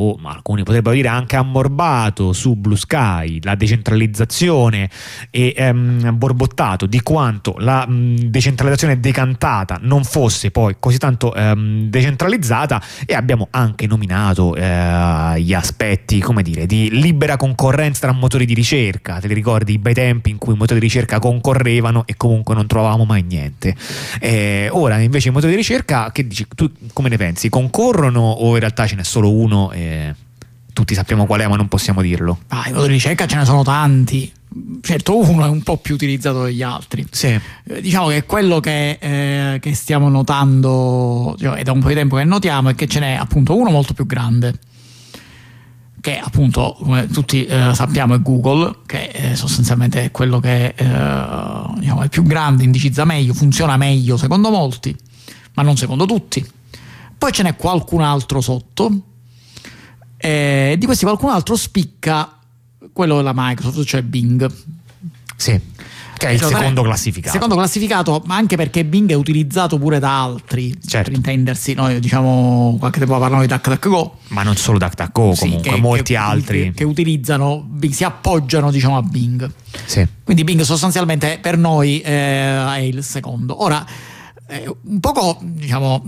ma alcuni potrebbero dire anche ammorbato su Blue Sky, la decentralizzazione e borbottato di quanto la decentralizzazione decantata non fosse poi così tanto decentralizzata, e abbiamo anche nominato gli aspetti, come dire, di libera concorrenza tra motori di ricerca. Te li ricordi i bei tempi in cui i motori di ricerca concorrevano e comunque non trovavamo mai niente? Ora invece i motori di ricerca, che dici, tu come ne pensi? Concorrono o in realtà ce n'è solo uno e tutti sappiamo qual è ma non possiamo dirlo? I motori di ricerca ce ne sono tanti, certo uno è un po' più utilizzato degli altri. Sì. Diciamo che quello che stiamo notando, cioè, è da un po' di tempo che notiamo, è che ce n'è appunto uno molto più grande, che appunto, come tutti sappiamo, è Google, che sostanzialmente è quello che diciamo, è più grande, indicizza meglio, funziona meglio secondo molti, ma non secondo tutti. Poi ce n'è qualcun altro sotto, e di questi qualcun altro spicca quello della Microsoft, cioè Bing. Sì, che è il secondo classificato. Secondo classificato, ma anche perché Bing è utilizzato pure da altri, certo. Per intendersi. Noi diciamo qualche tempo fa parlavamo di DuckDuckGo, ma non solo DuckDuckGo, comunque molti altri che utilizzano Bing, si appoggiano diciamo a Bing. Sì. Quindi Bing sostanzialmente per noi è il secondo. Ora un poco diciamo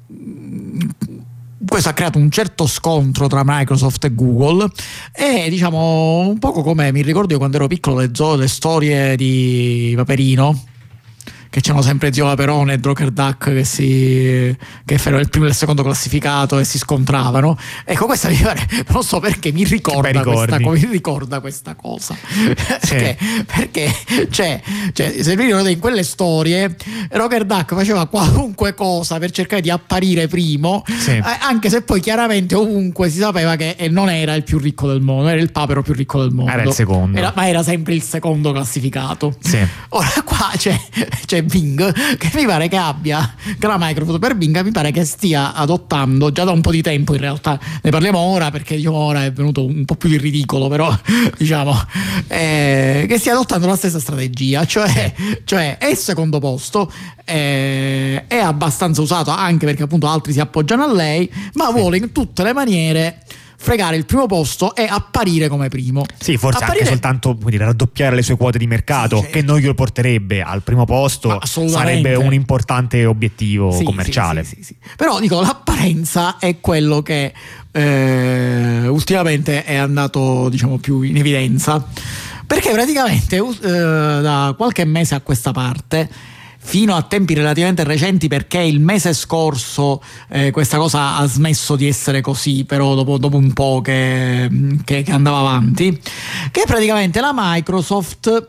questo ha creato un certo scontro tra Microsoft e Google, e diciamo un poco come mi ricordo io quando ero piccolo le storie di Paperino, che c'erano sempre Zio Paperone e Drucker Duck che erano il primo e il secondo classificato e si scontravano. Ecco, questa mi pare, non so perché mi ricorda questa cosa. Sì. perché cioè se vi ricordate, in quelle storie Drucker Duck faceva qualunque cosa per cercare di apparire primo, sì. Anche se poi chiaramente ovunque si sapeva che non era il più ricco del mondo, era il papero più ricco del mondo, era il secondo, ma era sempre il secondo classificato. Sì. Ora qua c'è Bing, che mi pare che la Microsoft per Bing mi pare che stia adottando già da un po' di tempo, in realtà ne parliamo ora perché diciamo ora è venuto un po' più di ridicolo, però diciamo che stia adottando la stessa strategia, cioè è il secondo posto, è abbastanza usato anche perché appunto altri si appoggiano a lei, ma vuole in tutte le maniere fregare il primo posto e apparire come primo. Sì, forse anche soltanto raddoppiare le sue quote di mercato, sì, che non glielo porterebro al primo posto, sarebbe un importante obiettivo commerciale. Sì. Però dico, l'apparenza è quello che ultimamente è andato diciamo più in evidenza, perché praticamente da qualche mese a questa parte, fino a tempi relativamente recenti, perché il mese scorso questa cosa ha smesso di essere così, però dopo un po' che andava avanti, che praticamente la Microsoft,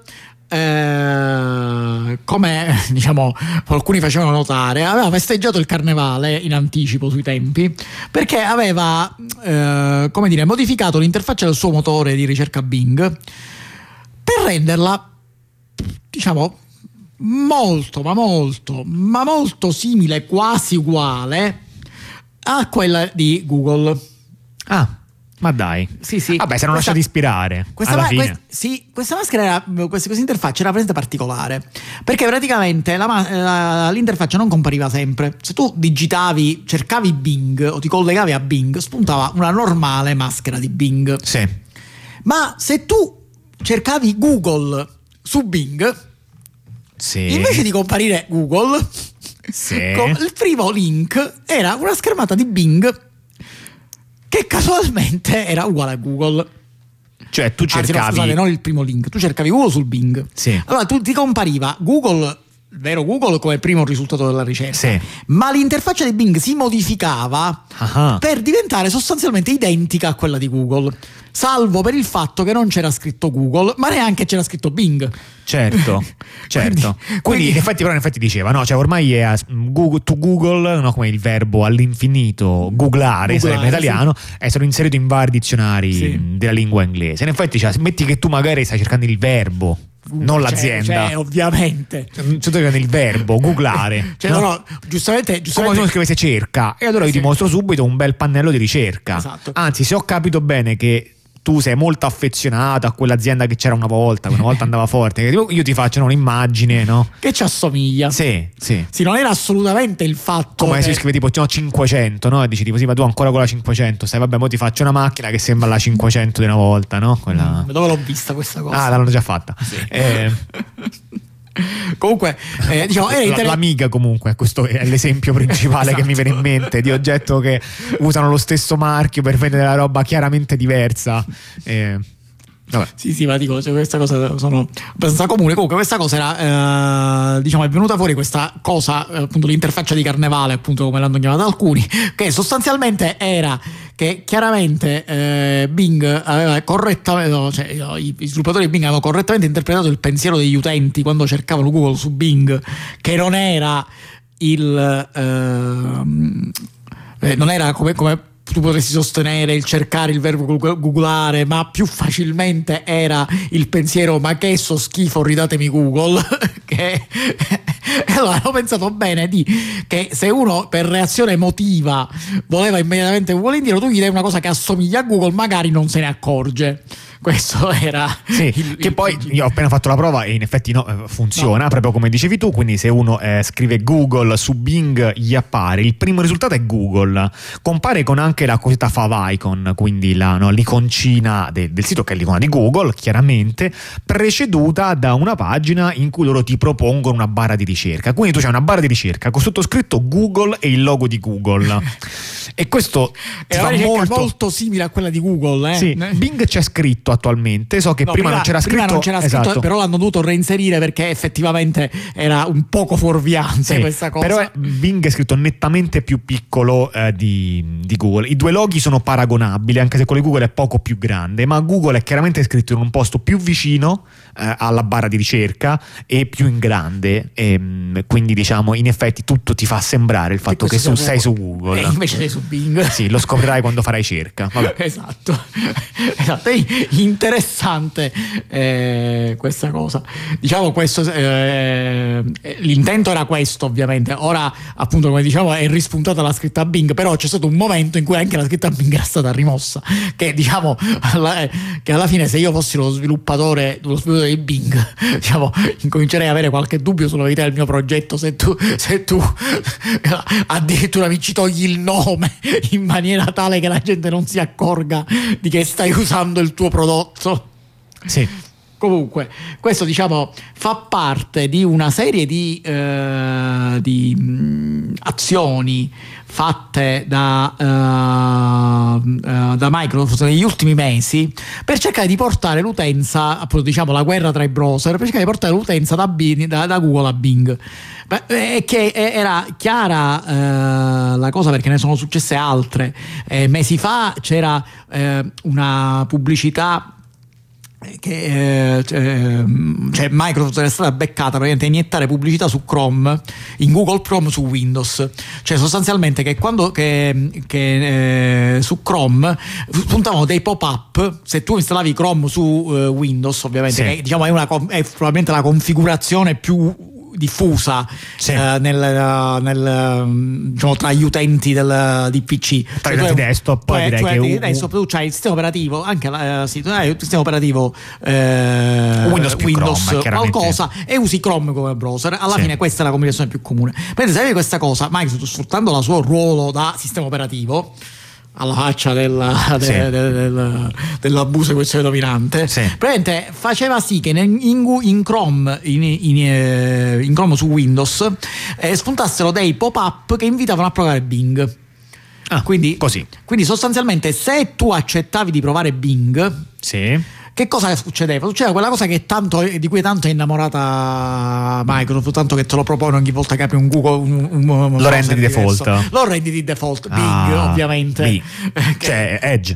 come diciamo alcuni facevano notare, aveva festeggiato il carnevale in anticipo sui tempi, perché aveva modificato l'interfaccia del suo motore di ricerca Bing per renderla diciamo molto simile, quasi uguale a quella di Google. Ma dai. Sì. Vabbè, si erano lasciati ispirare. Questa maschera questa interfaccia era presente particolare, perché praticamente l'interfaccia non compariva sempre. Se tu cercavi Bing o ti collegavi a Bing, spuntava una normale maschera di Bing. Sì. Ma se tu cercavi Google su Bing, sì, invece di comparire Google, sì, il primo link era una schermata di Bing che casualmente era uguale a Google. Cioè tu cercavi... Anzi, no, scusate, non il primo link, tu cercavi Google sul Bing. Sì. Allora ti compariva Google, vero Google, come primo risultato della ricerca. Sì. Ma l'interfaccia di Bing si modificava per diventare sostanzialmente identica a quella di Google, salvo per il fatto che non c'era scritto Google, ma neanche c'era scritto Bing. Certo. Quindi in effetti diceva, no, cioè ormai è Google, no, come il verbo all'infinito, googlare sarebbe in italiano, sì, è stato inserito in vari dizionari della lingua inglese. In effetti, cioè, metti che tu magari stai cercando il verbo, non l'azienda. Ovviamente. Il verbo, googlare. No, giustamente. Come se uno scrivesse cerca, e allora io ti mostro subito un bel pannello di ricerca. Esatto. Anzi, se ho capito bene che tu sei molto affezionato a quell'azienda che c'era una volta andava forte, io ti faccio un'immagine, no? Che ci assomiglia. Sì. Sì, non era assolutamente il fatto come si scrive tipo no, 500, no? E dici tipo sì, ma tu ancora con la 500 stai, vabbè, mo ti faccio una macchina che sembra la 500 di una volta, no? Quella... Dove l'ho vista questa cosa? Ah, l'hanno già fatta. Sì. Comunque, diciamo, l'Amiga comunque, questo è l'esempio principale esatto. che mi viene in mente di oggetto che usano lo stesso marchio per vendere la roba chiaramente diversa. Vabbè. Sì, ma dico, cioè, questa cosa sono abbastanza comune. Comunque questa cosa era diciamo, è venuta fuori questa cosa, appunto l'interfaccia di Carnevale, appunto come l'hanno chiamata alcuni, che sostanzialmente era che chiaramente Bing aveva correttamente, cioè, gli sviluppatori di Bing avevano correttamente interpretato il pensiero degli utenti quando cercavano Google su Bing, che non era non era come tu potresti sostenere il cercare il verbo googolare, ma più facilmente era il pensiero ma che so schifo, ridatemi Google. Che allora hanno pensato bene che se uno per reazione emotiva voleva immediatamente Google indietro, tu gli dai una cosa che assomiglia a Google, magari non se ne accorge. Questo era che poi io ho appena fatto la prova e in effetti funziona, proprio come dicevi tu. Quindi se uno scrive Google su Bing gli appare, il primo risultato è Google, compare con anche la cosiddetta favicon, quindi l'iconcina del sito, che è l'icona di Google chiaramente, preceduta da una pagina in cui loro ti propongono una barra di ricerca. Quindi tu c'hai una barra di ricerca con sottoscritto Google e il logo di Google. E questo è una ricerca molto simile a quella di Google. Sì, Bing c'è scritto attualmente, so che prima non c'era scritto, esatto. Però l'hanno dovuto reinserire perché effettivamente era un poco fuorviante, questa cosa. Però Bing è scritto nettamente più piccolo di Google. I due loghi sono paragonabili, anche se quello di Google è poco più grande, ma Google è chiaramente scritto in un posto più vicino alla barra di ricerca e più in grande, quindi diciamo in effetti tutto ti fa sembrare il fatto che sei su Google e invece sei su Bing. Sì, lo scoprirai quando farai cerca. Vabbè. Esatto. È interessante questa cosa. Diciamo questo, l'intento era questo, ovviamente. Ora, appunto, come diciamo, è rispuntata la scritta Bing, però c'è stato un momento in cui anche la scritta Bing era stata rimossa. Che diciamo che alla fine, se io fossi lo sviluppatore di Bing, diciamo, incomincerei ad avere qualche dubbio sulla verità del mio progetto se tu addirittura mi ci togli il nome in maniera tale che la gente non si accorga di che stai usando il tuo prodotto. Sì. Comunque, questo diciamo fa parte di una serie di azioni fatte da Microsoft negli ultimi mesi per cercare di portare l'utenza, appunto diciamo la guerra tra i browser, per cercare di portare l'utenza da Google a Bing. Che era chiara la cosa, perché ne sono successe altre. Mesi fa c'era una pubblicità che cioè Microsoft era stata beccata praticamente a iniettare pubblicità su Chrome, in Google Chrome su Windows, cioè sostanzialmente che quando su Chrome puntavano dei pop-up se tu installavi Chrome su Windows, ovviamente, sì. Che diciamo è probabilmente la configurazione più diffusa, sì. Diciamo, tra gli utenti di PC, tra gli utenti desktop, desktop tu c'hai il sistema operativo, anche il sistema operativo Windows Chrome, qualcosa, e usi Chrome come browser. Alla fine questa è la combinazione più comune. Mentre se avevi questa cosa, Microsoft, sfruttando il suo ruolo da sistema operativo, alla faccia dell'abuso di questione dominante, praticamente faceva sì che in Chrome in Chrome su Windows spuntassero dei pop-up che invitavano a provare Bing. Quindi sostanzialmente, se tu accettavi di provare Bing, che cosa succedeva? Succedeva quella cosa di cui tanto è innamorata Microsoft, tanto che te lo propone ogni volta che apri un Google, lo rendi di default. Lo rendi di default, Bing, ovviamente. Cioè Edge.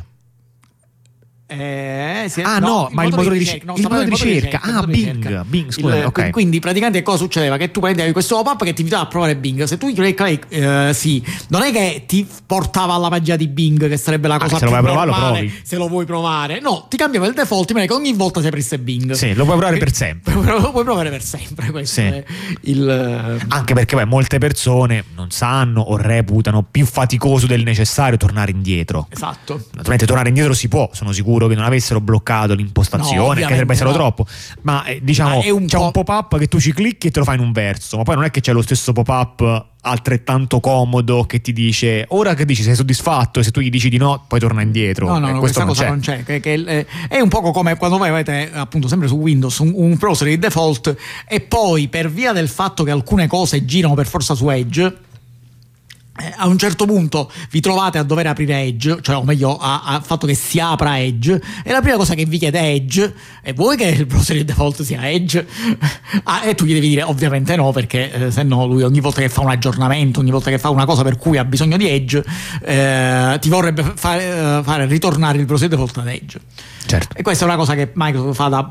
No, ma il motore di ricerca. Bing, scusa, okay. Quindi praticamente cosa succedeva? Che tu prendevi questo pop-up che ti invitava a provare Bing. Se tu cliccavi non è che ti portava alla pagina di Bing, che sarebbe la cosa più normale, se lo vuoi provare. No, ti cambiava il default, in maniera che ogni volta si aprisse Bing. Sì, lo puoi provare per sempre. Lo puoi provare per sempre. Questo è anche perché molte persone non sanno o reputano più faticoso del necessario tornare indietro. Esatto. Naturalmente tornare indietro si può, sono sicuro sicuro che non avessero bloccato l'impostazione, che sarebbe stato troppo, ma diciamo c'è un pop-up che tu ci clicchi e te lo fai in un verso, ma poi non è che c'è lo stesso pop-up altrettanto comodo che ti dice ora che dici sei soddisfatto, e se tu gli dici di no poi torna indietro. No, questa cosa non c'è, è un poco come quando voi avete appunto sempre su Windows un browser di default e poi per via del fatto che alcune cose girano per forza su Edge, a un certo punto vi trovate a dover aprire Edge, cioè o meglio a fatto che si apra Edge, e la prima cosa che vi chiede Edge e vuoi che il browser di default sia Edge? E tu gli devi dire ovviamente no, perché se no lui ogni volta che fa un aggiornamento, ogni volta che fa una cosa per cui ha bisogno di Edge, ti vorrebbe fare ritornare il browser di default ad Edge. Certo. E questa è una cosa che Microsoft fa da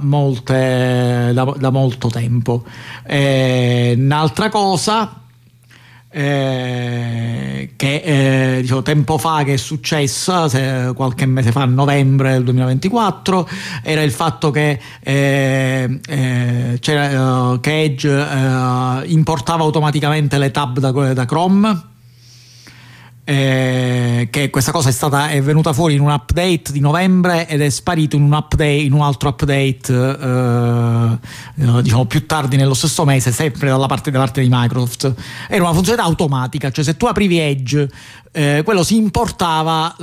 molto tempo. Un'altra cosa che diciamo tempo fa che è successa, qualche mese fa, a novembre del 2024, era il fatto che c'era che Edge importava automaticamente le tab da Chrome, che questa cosa è venuta fuori in un update di novembre ed è sparito in un altro update diciamo più tardi nello stesso mese, sempre da parte di Microsoft. Era una funzionalità automatica, cioè se tu aprivi Edge quello si importava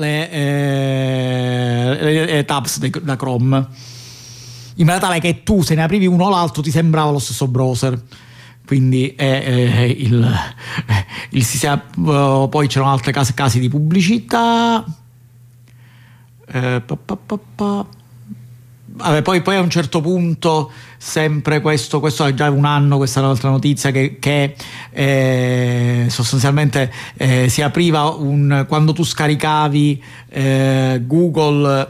le tabs da Chrome, in maniera tale che tu se ne aprivi uno o l'altro ti sembrava lo stesso browser. Quindi il sistema, poi c'erano altri casi di pubblicità. Vabbè, poi a un certo punto, sempre questo è già un anno, questa è un'altra notizia che sostanzialmente si apriva quando tu scaricavi Google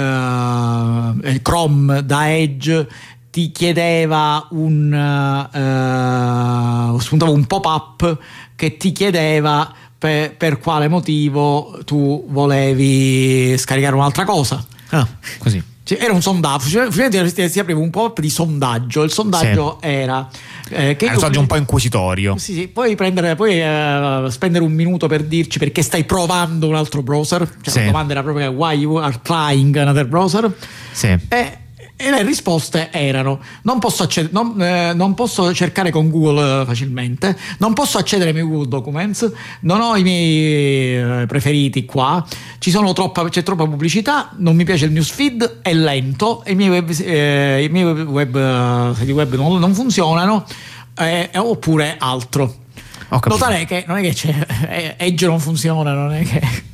Chrome da Edge, ti chiedeva spuntava un pop-up che ti chiedeva per quale motivo tu volevi scaricare un'altra cosa. Così. Era un sondaggio, si apriva un pop-up di sondaggio. Il sondaggio era che un sondaggio un po' inquisitorio. Sì, puoi spendere un minuto per dirci perché stai provando un altro browser. La domanda era proprio why you are trying another browser. E le risposte erano: non posso cercare con Google facilmente, non posso accedere ai miei Google Documents, non ho i miei preferiti qua, c'è troppa pubblicità, non mi piace il newsfeed, è lento, e i miei siti web non funzionano, oppure altro. Notare che non è che c'è Edge non funziona, non è che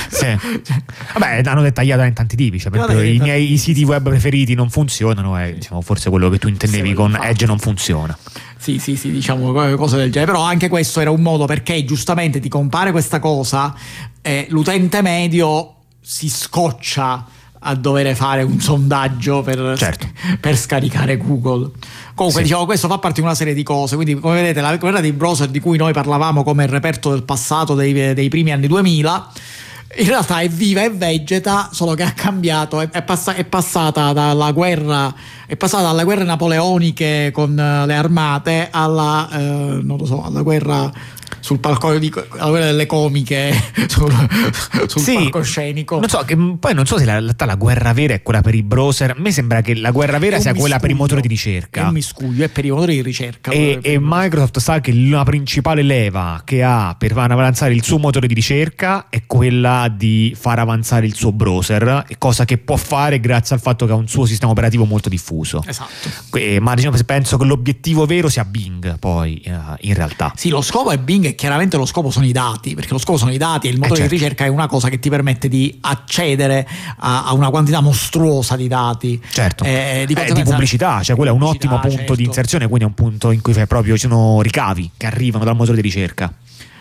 vabbè, hanno dettagliato in tanti tipi, cioè, per esempio, i siti web preferiti non funzionano, diciamo, forse quello che tu intendevi con Edge non funziona. Sì, diciamo cose del genere. Però anche questo era un modo, perché giustamente ti compare questa cosa e l'utente medio si scoccia a dover fare un sondaggio per scaricare Google. Comunque diciamo, questo fa parte di una serie di cose. Quindi come vedete, la guerra dei browser di cui noi parlavamo come il reperto del passato dei primi anni 2000 in realtà è viva e vegeta, solo che ha cambiato, è passata dalle guerre napoleoniche con le armate alla alla guerra sul palco alla guerra delle comiche sul palcoscenico. Non so se la guerra vera è quella per i browser. A me sembra che la guerra vera sia quella per i motori di ricerca. È un miscuglio, è per i motori di ricerca. E Microsoft sa che la principale leva che ha per far avanzare il suo motore di ricerca è quella di far avanzare il suo browser, cosa che può fare grazie al fatto che ha un suo sistema operativo molto diffuso. Esatto. Ma diciamo, penso che l'obiettivo vero sia Bing, poi in realtà. Sì, lo scopo è Bing, e chiaramente lo scopo sono i dati, perché lo scopo sono i dati, e il motore di ricerca è una cosa che ti permette di accedere a una quantità mostruosa di dati. Di pubblicità, cioè quello è un ottimo punto di inserzione, quindi è un punto in cui ci sono ricavi che arrivano dal motore di ricerca.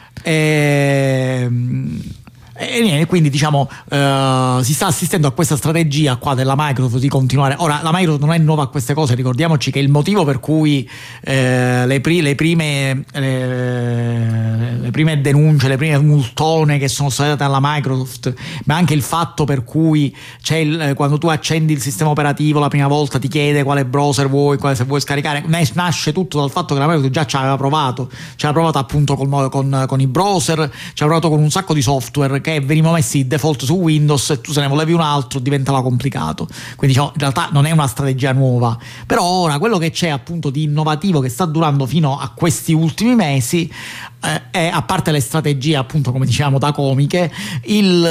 E quindi diciamo si sta assistendo a questa strategia qua della Microsoft di continuare. Ora, la Microsoft non è nuova a queste cose, ricordiamoci che il motivo per cui le prime denunce, le prime multone che sono state date alla Microsoft, ma anche il fatto per cui quando tu accendi il sistema operativo la prima volta ti chiede quale browser vuoi, se vuoi scaricare, nasce tutto dal fatto che la Microsoft già ci aveva provato appunto con i browser, ci ha provato con un sacco di software che che venivano messi default su Windows e tu se ne volevi un altro diventava complicato. Quindi in realtà non è una strategia nuova, però ora quello che c'è appunto di innovativo che sta durando fino a questi ultimi mesi è, a parte le strategie appunto come dicevamo da comiche, il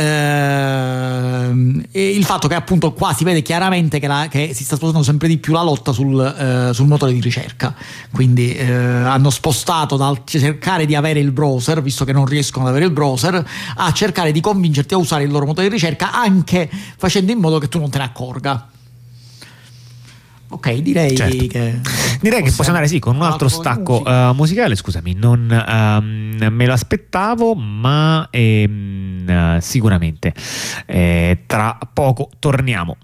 fatto che appunto qua si vede chiaramente che si sta spostando sempre di più la lotta sul motore di ricerca, quindi hanno spostato dal cercare di avere il browser, visto che non riescono ad avere il browser, a cercare di convincerti a usare il loro motore di ricerca, anche facendo in modo che tu non te ne accorga. Ok, direi certo. che possiamo andare con un altro stacco musicale. Scusami, non me lo aspettavo, ma sicuramente tra poco torniamo.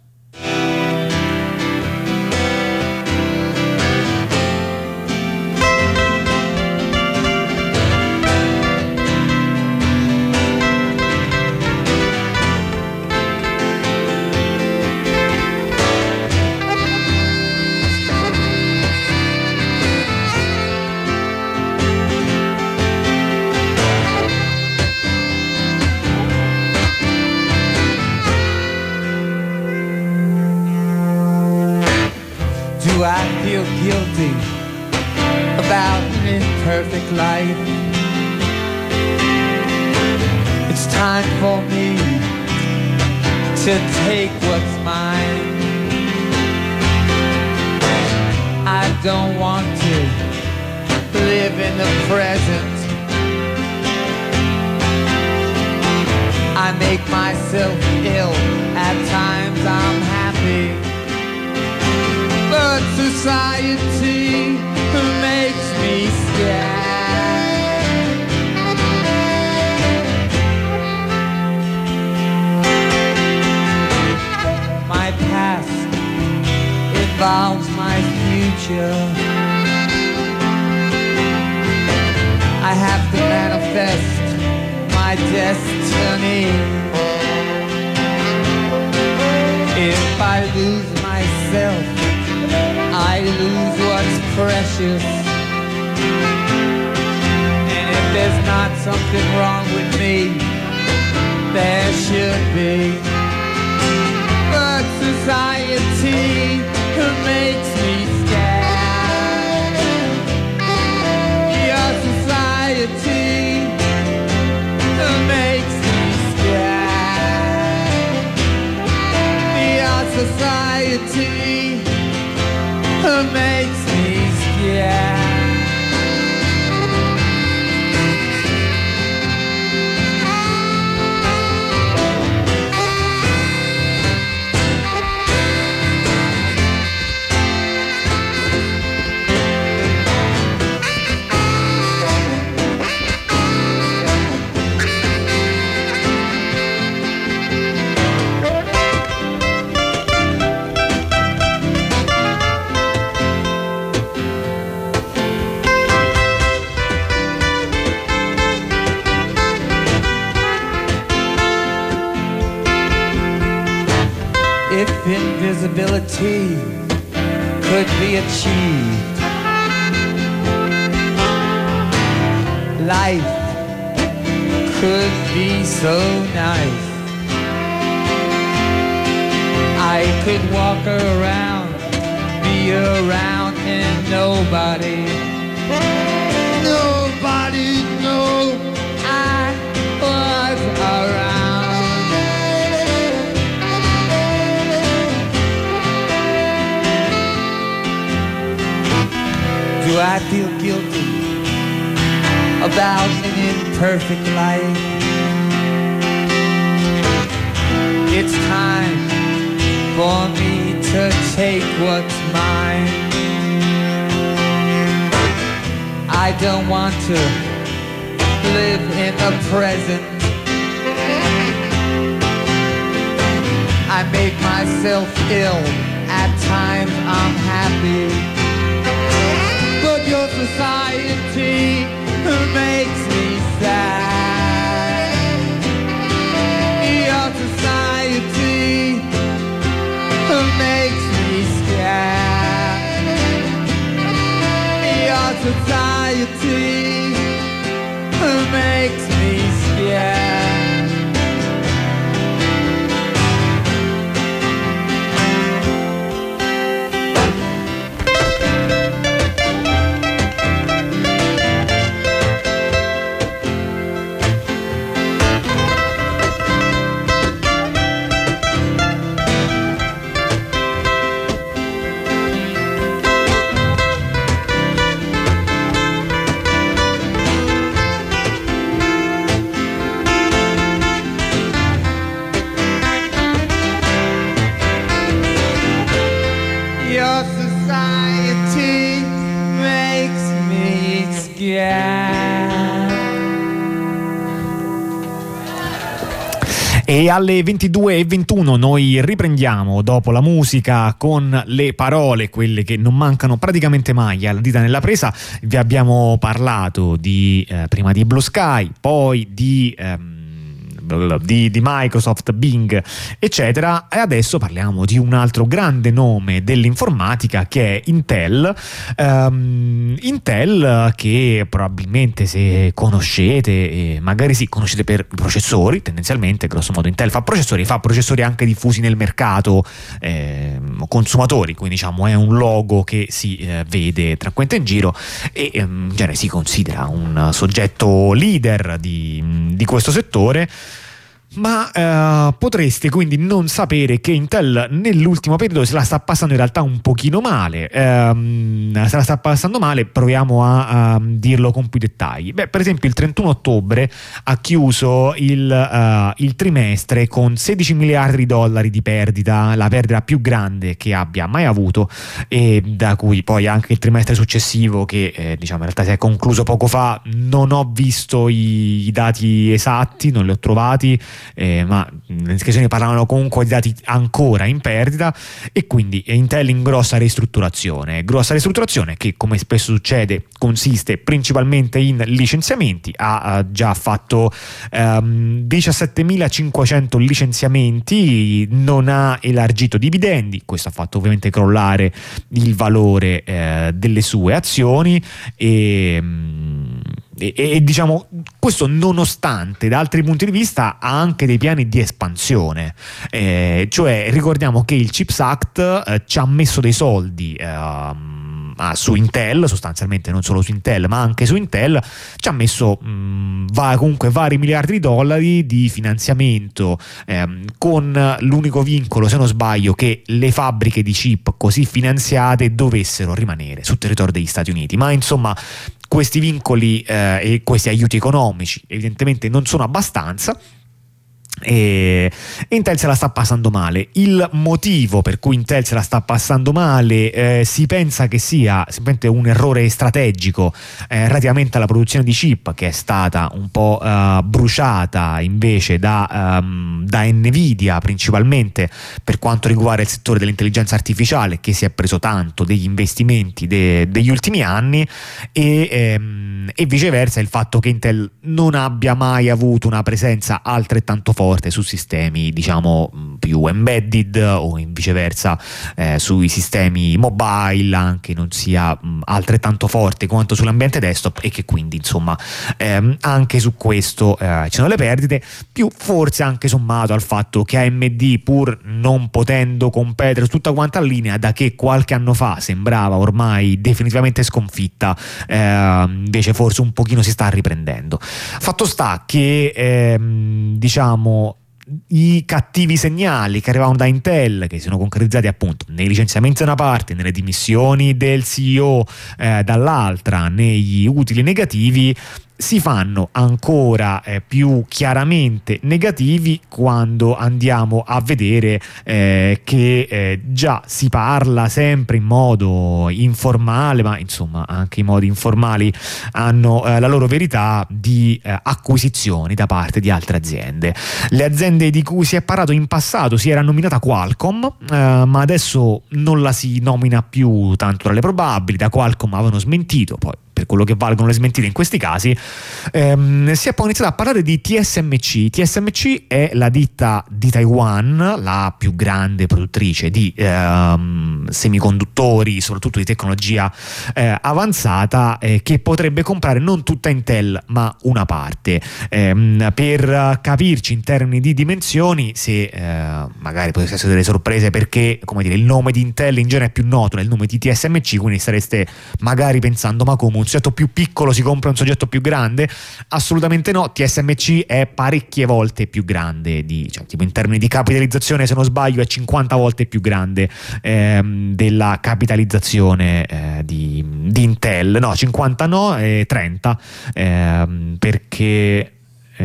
Do I feel guilty about an imperfect life? It's time for me to take what's mine. I don't want to live in the present. I make myself ill, at times I'm happy. But society makes me scared. My past involves my future. I have to manifest my destiny. If I lose myself, I lose what's precious. And if there's not something wrong with me, there should be. But society makes me scared. Your society makes me scared. Your society makes me scared. If invisibility could be achieved, life could be so nice. I could walk around, be around and nobody know I was around. Do I feel guilty about an imperfect life? It's time for me to take what's mine. I don't want to live in the present. I make myself ill, at times I'm happy. But your society makes me sad. Your society makes me scared. Your society makes me scared. E alle 22:21 noi riprendiamo dopo la musica con le parole, quelle che non mancano praticamente mai alla dita nella presa. Vi abbiamo parlato prima di Blue Sky, poi di Microsoft, Bing, eccetera, e adesso parliamo di un altro grande nome dell'informatica che è Intel. Intel, che probabilmente, se conoscete, magari sì, conoscete per i processori, tendenzialmente, grosso modo Intel fa processori anche diffusi nel mercato consumatori, quindi diciamo è un logo che si vede tranquillamente in giro e in genere si considera un soggetto leader di questo settore. Ma potreste quindi non sapere che Intel nell'ultimo periodo se la sta passando in realtà un pochino male. Se la sta passando male, proviamo a dirlo con più dettagli. Per esempio il 31 ottobre ha chiuso il trimestre con 16 miliardi di dollari di perdita, la perdita più grande che abbia mai avuto, e da cui poi anche il trimestre successivo, che diciamo in realtà si è concluso poco fa. Non ho visto i dati esatti, non li ho trovati, ma le descrizioni parlavano comunque di dati ancora in perdita, e quindi Intel in grossa ristrutturazione che, come spesso succede, consiste principalmente in licenziamenti. Ha già fatto 17.500 licenziamenti, non ha elargito dividendi, questo ha fatto ovviamente crollare il valore delle sue azioni, e diciamo questo nonostante da altri punti di vista ha anche dei piani di espansione, cioè ricordiamo che il CHIPS Act ci ha messo dei soldi su Intel, sostanzialmente non solo su Intel ma anche su Intel, ci ha messo comunque vari miliardi di dollari di finanziamento, con l'unico vincolo, se non sbaglio, che le fabbriche di chip così finanziate dovessero rimanere sul territorio degli Stati Uniti. Ma insomma, questi vincoli e questi aiuti economici evidentemente non sono abbastanza, e Intel se la sta passando male. Il motivo per cui Intel se la sta passando male si pensa che sia semplicemente un errore strategico relativamente alla produzione di chip, che è stata un po' bruciata invece da Nvidia, principalmente per quanto riguarda il settore dell'intelligenza artificiale, che si è preso tanto degli investimenti degli ultimi anni, e viceversa il fatto che Intel non abbia mai avuto una presenza altrettanto forte su sistemi diciamo più embedded, o in viceversa sui sistemi mobile anche non sia altrettanto forte quanto sull'ambiente desktop, e che quindi insomma anche su questo ci sono le perdite, più forse anche sommato al fatto che AMD, pur non potendo competere su tutta quanta la linea, da che qualche anno fa sembrava ormai definitivamente sconfitta, invece forse un pochino si sta riprendendo. Fatto sta che diciamo i cattivi segnali che arrivavano da Intel, che si sono concretizzati appunto nei licenziamenti da una parte, nelle dimissioni del CEO dall'altra, negli utili negativi, si fanno ancora più chiaramente negativi quando andiamo a vedere che già si parla sempre in modo informale, ma insomma anche i modi informali hanno la loro verità, di acquisizioni da parte di altre aziende. Le aziende di cui si è parlato in passato si era nominata Qualcomm, ma adesso non la si nomina più tanto tra le probabili. Da Qualcomm avevano smentito, poi per quello che valgono le smentite in questi casi, si è poi iniziato a parlare di TSMC. TSMC è la ditta di Taiwan, la più grande produttrice di semiconduttori, soprattutto di tecnologia avanzata, che potrebbe comprare non tutta Intel ma una parte. Per capirci in termini di dimensioni, se magari potesse essere delle sorprese, perché come dire, il nome di Intel in genere è più noto del nome di TSMC, quindi stareste magari pensando: ma come, un soggetto più piccolo si compra un soggetto più grande? Assolutamente no. TSMC è parecchie volte più grande, cioè, tipo in termini di capitalizzazione, se non sbaglio è 50 volte più grande della capitalizzazione di Intel. No, 50 no, 30, perché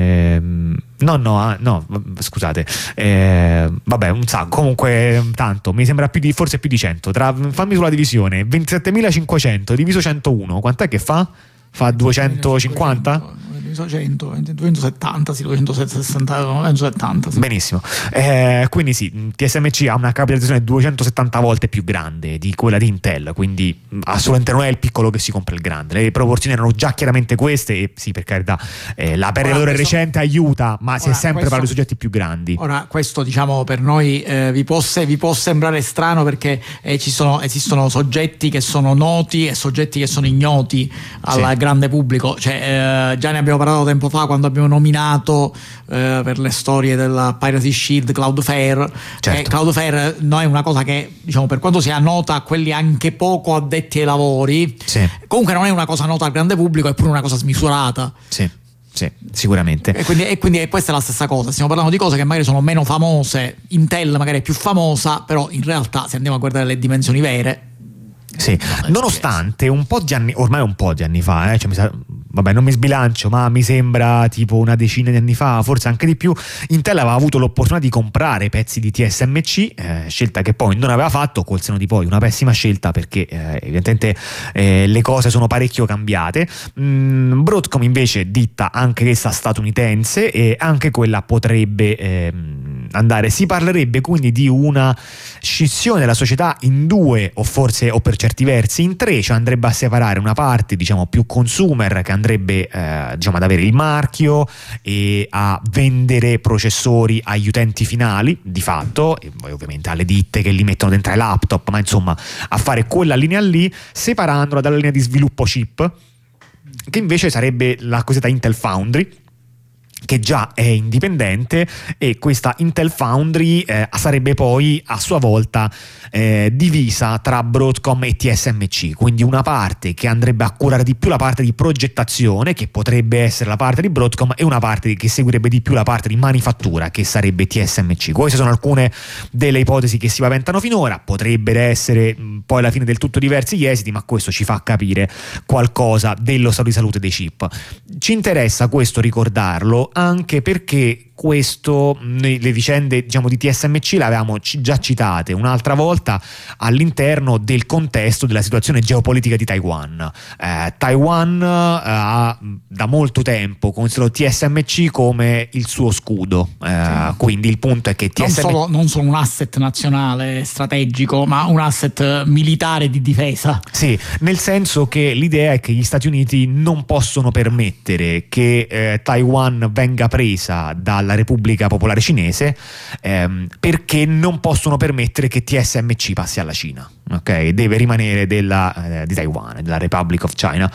no, scusate, vabbè, un sacco, comunque tanto, mi sembra forse più di 100. Fammi sulla divisione: 27.500 diviso 101, quant'è che fa? Fa 250? 200, 270, sì, 260, 270. Sì. Benissimo. Quindi sì, TSMC ha una capitalizzazione 270 volte più grande di quella di Intel, quindi assolutamente non è il piccolo che si compra il grande. Le proporzioni erano già chiaramente queste e sì, per carità, la perdita recente aiuta, ma si è sempre parlato di soggetti più grandi. Ora, questo diciamo per noi vi può sembrare strano perché esistono soggetti che sono noti e soggetti che sono ignoti al grande pubblico. Cioè, già ne abbiamo parlato tempo fa quando abbiamo nominato per le storie della Piracy Shield Cloudflare. Certo. Cloudflare non è una cosa che, diciamo, per quanto sia nota a quelli anche poco addetti ai lavori, comunque non è una cosa nota al grande pubblico, è pure una cosa smisurata. Sì, sicuramente. E quindi questa è la stessa cosa. Stiamo parlando di cose che magari sono meno famose. Intel magari è più famosa, però in realtà se andiamo a guardare le dimensioni vere, sì, nonostante ormai un po' di anni fa, cioè vabbè, non mi sbilancio, ma mi sembra tipo una decina di anni fa, forse anche di più, Intel aveva avuto l'opportunità di comprare pezzi di TSMC, scelta che poi non aveva fatto, col seno di poi una pessima scelta perché evidentemente le cose sono parecchio cambiate. Broadcom invece, ditta anche essa statunitense, e anche quella potrebbe andare. Si parlerebbe quindi di una scissione della società in due, o forse, o per certi versi in tre, cioè andrebbe a separare una parte diciamo più consumer, che andrebbe diciamo ad avere il marchio e a vendere processori agli utenti finali di fatto, e poi ovviamente alle ditte che li mettono dentro ai laptop, ma insomma a fare quella linea lì, separandola dalla linea di sviluppo chip, che invece sarebbe la cosiddetta Intel Foundry, che già è indipendente, e questa Intel Foundry sarebbe poi a sua volta divisa tra Broadcom e TSMC, quindi una parte che andrebbe a curare di più la parte di progettazione, che potrebbe essere la parte di Broadcom, e una parte che seguirebbe di più la parte di manifattura, che sarebbe TSMC. Queste sono alcune delle ipotesi che si paventano finora. Potrebbero essere poi alla fine del tutto diversi gli esiti, ma questo ci fa capire qualcosa dello stato di salute dei chip. Ci interessa questo ricordarlo anche perché questo, le vicende diciamo di TSMC le avevamo già citate un'altra volta all'interno del contesto della situazione geopolitica di Taiwan. Taiwan ha da molto tempo considerato TSMC come il suo scudo, quindi il punto è che TSMC non solo un asset nazionale strategico, ma un asset militare di difesa. Sì, nel senso che l'idea è che gli Stati Uniti non possono permettere che Taiwan venga presa dalla Repubblica Popolare Cinese, perché non possono permettere che TSMC passi alla Cina, ok? Deve rimanere di Taiwan, della Republic of China.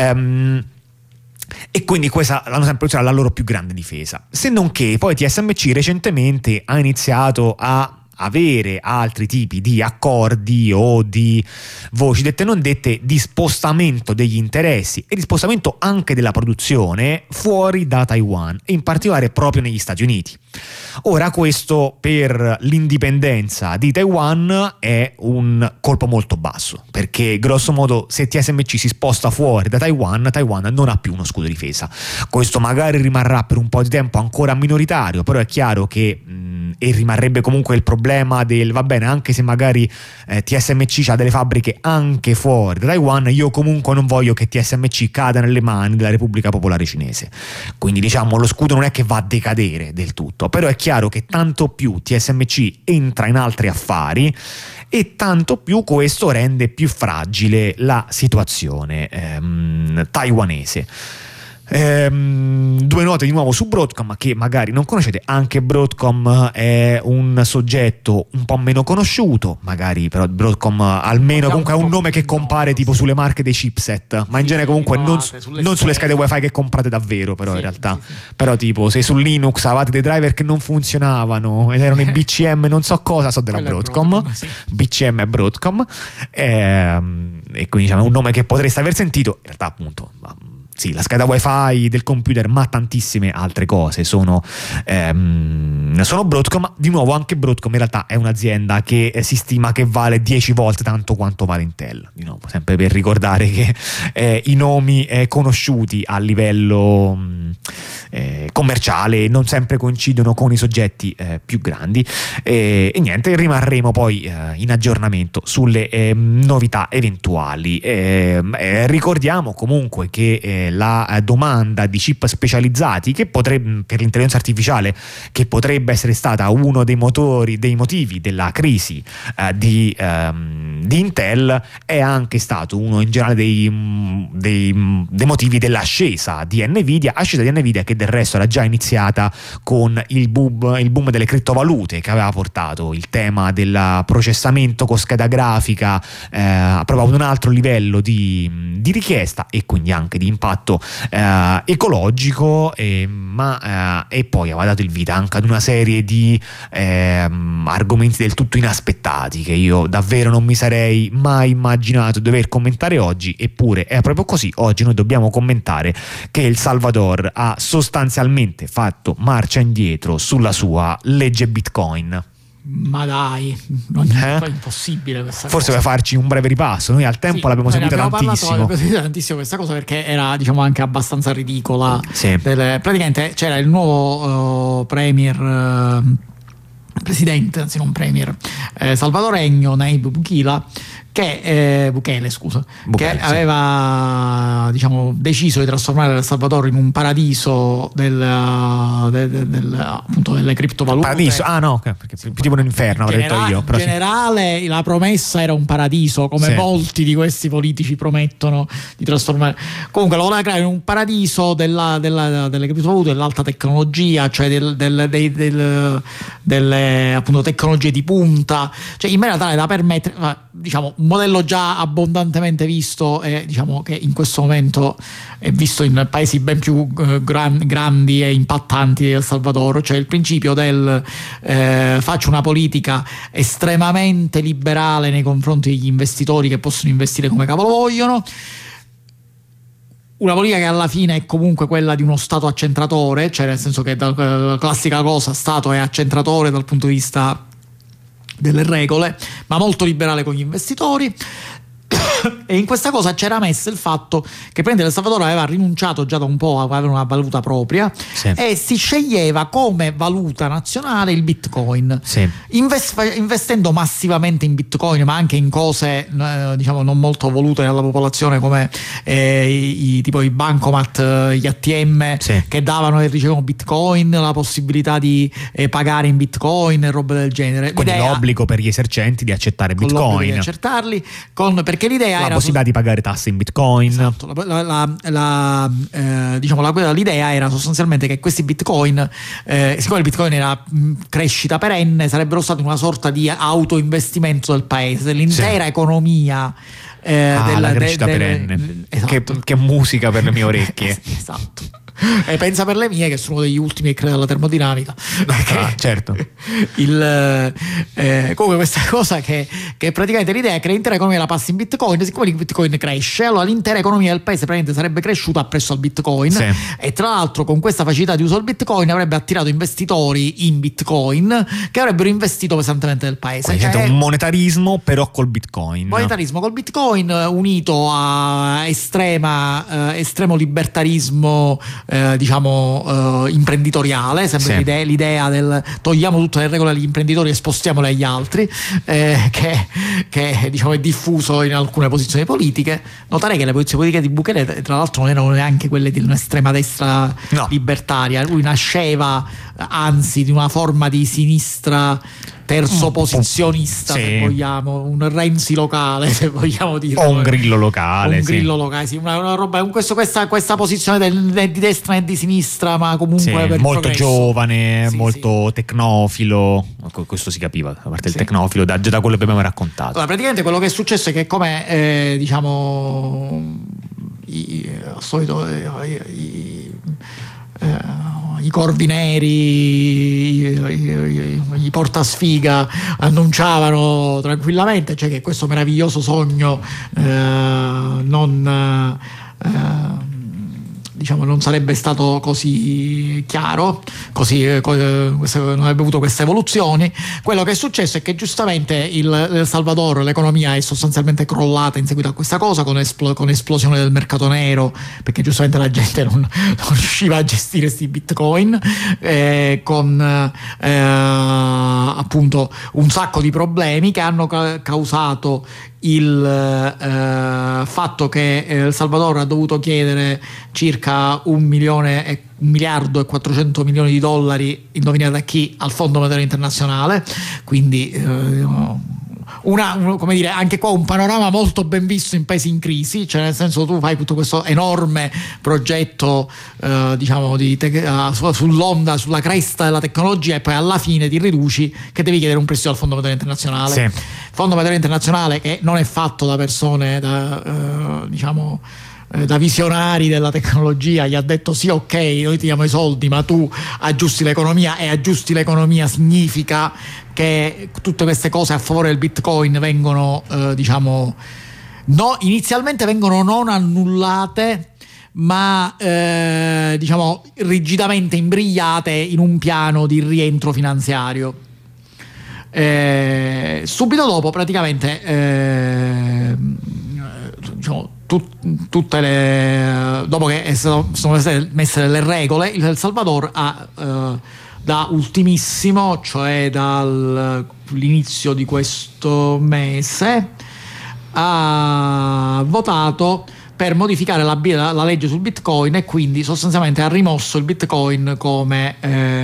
E quindi questa l'hanno sempre considerata la loro più grande difesa, se non che poi TSMC recentemente ha iniziato a avere altri tipi di accordi o di voci dette e non dette di spostamento degli interessi e di spostamento anche della produzione fuori da Taiwan, e in particolare proprio negli Stati Uniti. Ora, questo per l'indipendenza di Taiwan è un colpo molto basso, perché grosso modo se TSMC si sposta fuori da Taiwan, Taiwan non ha più uno scudo di difesa. Questo magari rimarrà per un po' di tempo ancora minoritario, però è chiaro che e rimarrebbe comunque il problema del va bene, anche se magari TSMC ha delle fabbriche anche fuori da Taiwan, io comunque non voglio che TSMC cada nelle mani della Repubblica Popolare Cinese. Quindi diciamo lo scudo non è che va a decadere del tutto, però è chiaro che tanto più TSMC entra in altri affari e tanto più questo rende più fragile la situazione taiwanese. Due note di nuovo su Broadcom che magari non conoscete. Anche Broadcom è un soggetto un po' meno conosciuto, magari, però Broadcom almeno comunque ha un nome che compare tipo sulle marche dei chipset, ma in genere comunque non sulle schede wifi che comprate davvero, però in realtà però tipo se su Linux avevate dei driver che non funzionavano ed erano i BCM non so cosa, so della Broadcom, BCM è Broadcom, e quindi diciamo è un nome che potreste aver sentito. In realtà appunto sì, la scheda wifi del computer, ma tantissime altre cose sono Broadcom. Di nuovo anche Broadcom in realtà è un'azienda che si stima che vale 10 volte tanto quanto vale Intel, di nuovo sempre per ricordare che i nomi conosciuti a livello commerciale non sempre coincidono con i soggetti più grandi, e niente, rimarremo poi in aggiornamento sulle novità eventuali. Ricordiamo comunque che la domanda di chip specializzati che potrebbe, per l'intelligenza artificiale, che potrebbe essere stata uno dei motivi della crisi di Intel, è anche stato uno in generale dei motivi dell'ascesa di Nvidia, che del resto era già iniziata con il boom delle criptovalute, che aveva portato il tema del processamento con scheda grafica proprio ad un altro livello di richiesta e quindi anche di impatto ecologico, e poi aveva dato il vita anche ad una serie di argomenti del tutto inaspettati che io davvero non mi sarei mai immaginato di dover commentare oggi, eppure è proprio così. Oggi noi dobbiamo commentare che El Salvador ha sostanzialmente fatto marcia indietro sulla sua legge Bitcoin. Ma dai, non è impossibile questa Forse cosa. per farci un breve ripasso, noi al tempo l'abbiamo seguita tantissimo. Abbiamo seguito tantissimo questa cosa perché era, diciamo, anche abbastanza ridicola. Sì. Praticamente c'era il nuovo presidente, anzi non premier, salvadoregno, Nayib Bukele, che aveva, diciamo, deciso di trasformare El Salvador in un paradiso appunto delle criptovalute. Paradiso? Ah no, perché tipo un inferno, avrei detto io. In generale la promessa era un paradiso, come molti di questi politici promettono di trasformare. Comunque lo voleva creare in un paradiso delle criptovalute, dell'alta tecnologia, cioè delle appunto tecnologie di punta, cioè in maniera tale da permettere, diciamo, un modello già abbondantemente visto e, diciamo, che in questo momento è visto in paesi ben più grandi e impattanti di El Salvador, cioè il principio del faccio una politica estremamente liberale nei confronti degli investitori che possono investire come cavolo vogliono, una politica che alla fine è comunque quella di uno Stato accentratore, cioè nel senso che la classica cosa, Stato è accentratore dal punto di vista delle regole, ma molto liberale con gli investitori. E in questa cosa c'era messo il fatto che El Salvador aveva rinunciato già da un po' a avere una valuta propria, e si sceglieva come valuta nazionale il Bitcoin, investendo massivamente in Bitcoin, ma anche in cose diciamo non molto volute dalla popolazione, come tipo i bancomat, gli ATM che davano e ricevevano Bitcoin, la possibilità di pagare in Bitcoin e robe del genere. Quindi l'obbligo per gli esercenti di accettare Bitcoin, di accettarli, perché l'idea la era possibilità di pagare tasse in Bitcoin. Esatto. L'idea era sostanzialmente che questi Bitcoin, siccome il Bitcoin era crescita perenne, sarebbero stati una sorta di autoinvestimento del paese, dell'intera economia. La crescita perenne. Esatto. Che musica per le mie orecchie. Esatto. E pensa per le mie, che sono degli ultimi che credono alla termodinamica. Certo. Come questa cosa che praticamente l'idea è che l'intera economia la passi in Bitcoin, siccome il Bitcoin cresce, allora l'intera economia del paese praticamente sarebbe cresciuta appresso al Bitcoin, e tra l'altro con questa facilità di uso del Bitcoin avrebbe attirato investitori in Bitcoin che avrebbero investito pesantemente nel paese. Quindi un monetarismo però col Bitcoin. Monetarismo col Bitcoin unito a estremo libertarismo imprenditoriale, sempre l'idea del togliamo tutte le regole agli imprenditori e spostiamole agli altri, che diciamo è diffuso in alcune posizioni politiche. Noterei che le posizioni politiche di Bukele tra l'altro non erano neanche quelle di un'estrema destra libertaria, lui nasceva anzi di una forma di sinistra terzo posizionista, se vogliamo, un Renzi locale, se vogliamo dire, o un Grillo locale, una roba, questa posizione né di destra né di sinistra, ma comunque per molto progresso. giovane, molto tecnofilo, questo si capiva, a parte il tecnofilo già da quello che abbiamo raccontato. Allora, praticamente quello che è successo è che, come diciamo al solito i corvi neri, i portasfiga annunciavano tranquillamente, cioè che questo meraviglioso sogno non sarebbe stato così chiaro, non avrebbe avuto queste evoluzioni. Quello che è successo è che giustamente il Salvador, l'economia è sostanzialmente crollata in seguito a questa cosa, con esplosione del mercato nero, perché giustamente la gente non riusciva a gestire questi Bitcoin, con appunto un sacco di problemi che hanno causato il fatto che El Salvador ha dovuto chiedere circa 1,4 miliardi di dollari, indovinate da chi? Al Fondo Monetario Internazionale, quindi come dire, anche qua un panorama molto ben visto in paesi in crisi, cioè nel senso, tu fai tutto questo enorme progetto diciamo sull'onda, sulla cresta della tecnologia, e poi alla fine ti riduci che devi chiedere un prestito al Fondo Monetario Internazionale. Sì. Fondo Monetario Internazionale che non è fatto da persone da visionari della tecnologia, gli ha detto sì, ok, noi ti diamo i soldi ma tu aggiusti l'economia, e aggiusti l'economia significa che tutte queste cose a favore del Bitcoin vengono inizialmente vengono non annullate, ma rigidamente imbrigliate in un piano di rientro finanziario. Subito dopo, praticamente dopo che sono state messe delle regole, il El Salvador ha da ultimissimo, cioè dall'inizio di questo mese, ha votato per modificare la legge sul Bitcoin, e quindi sostanzialmente ha rimosso il Bitcoin come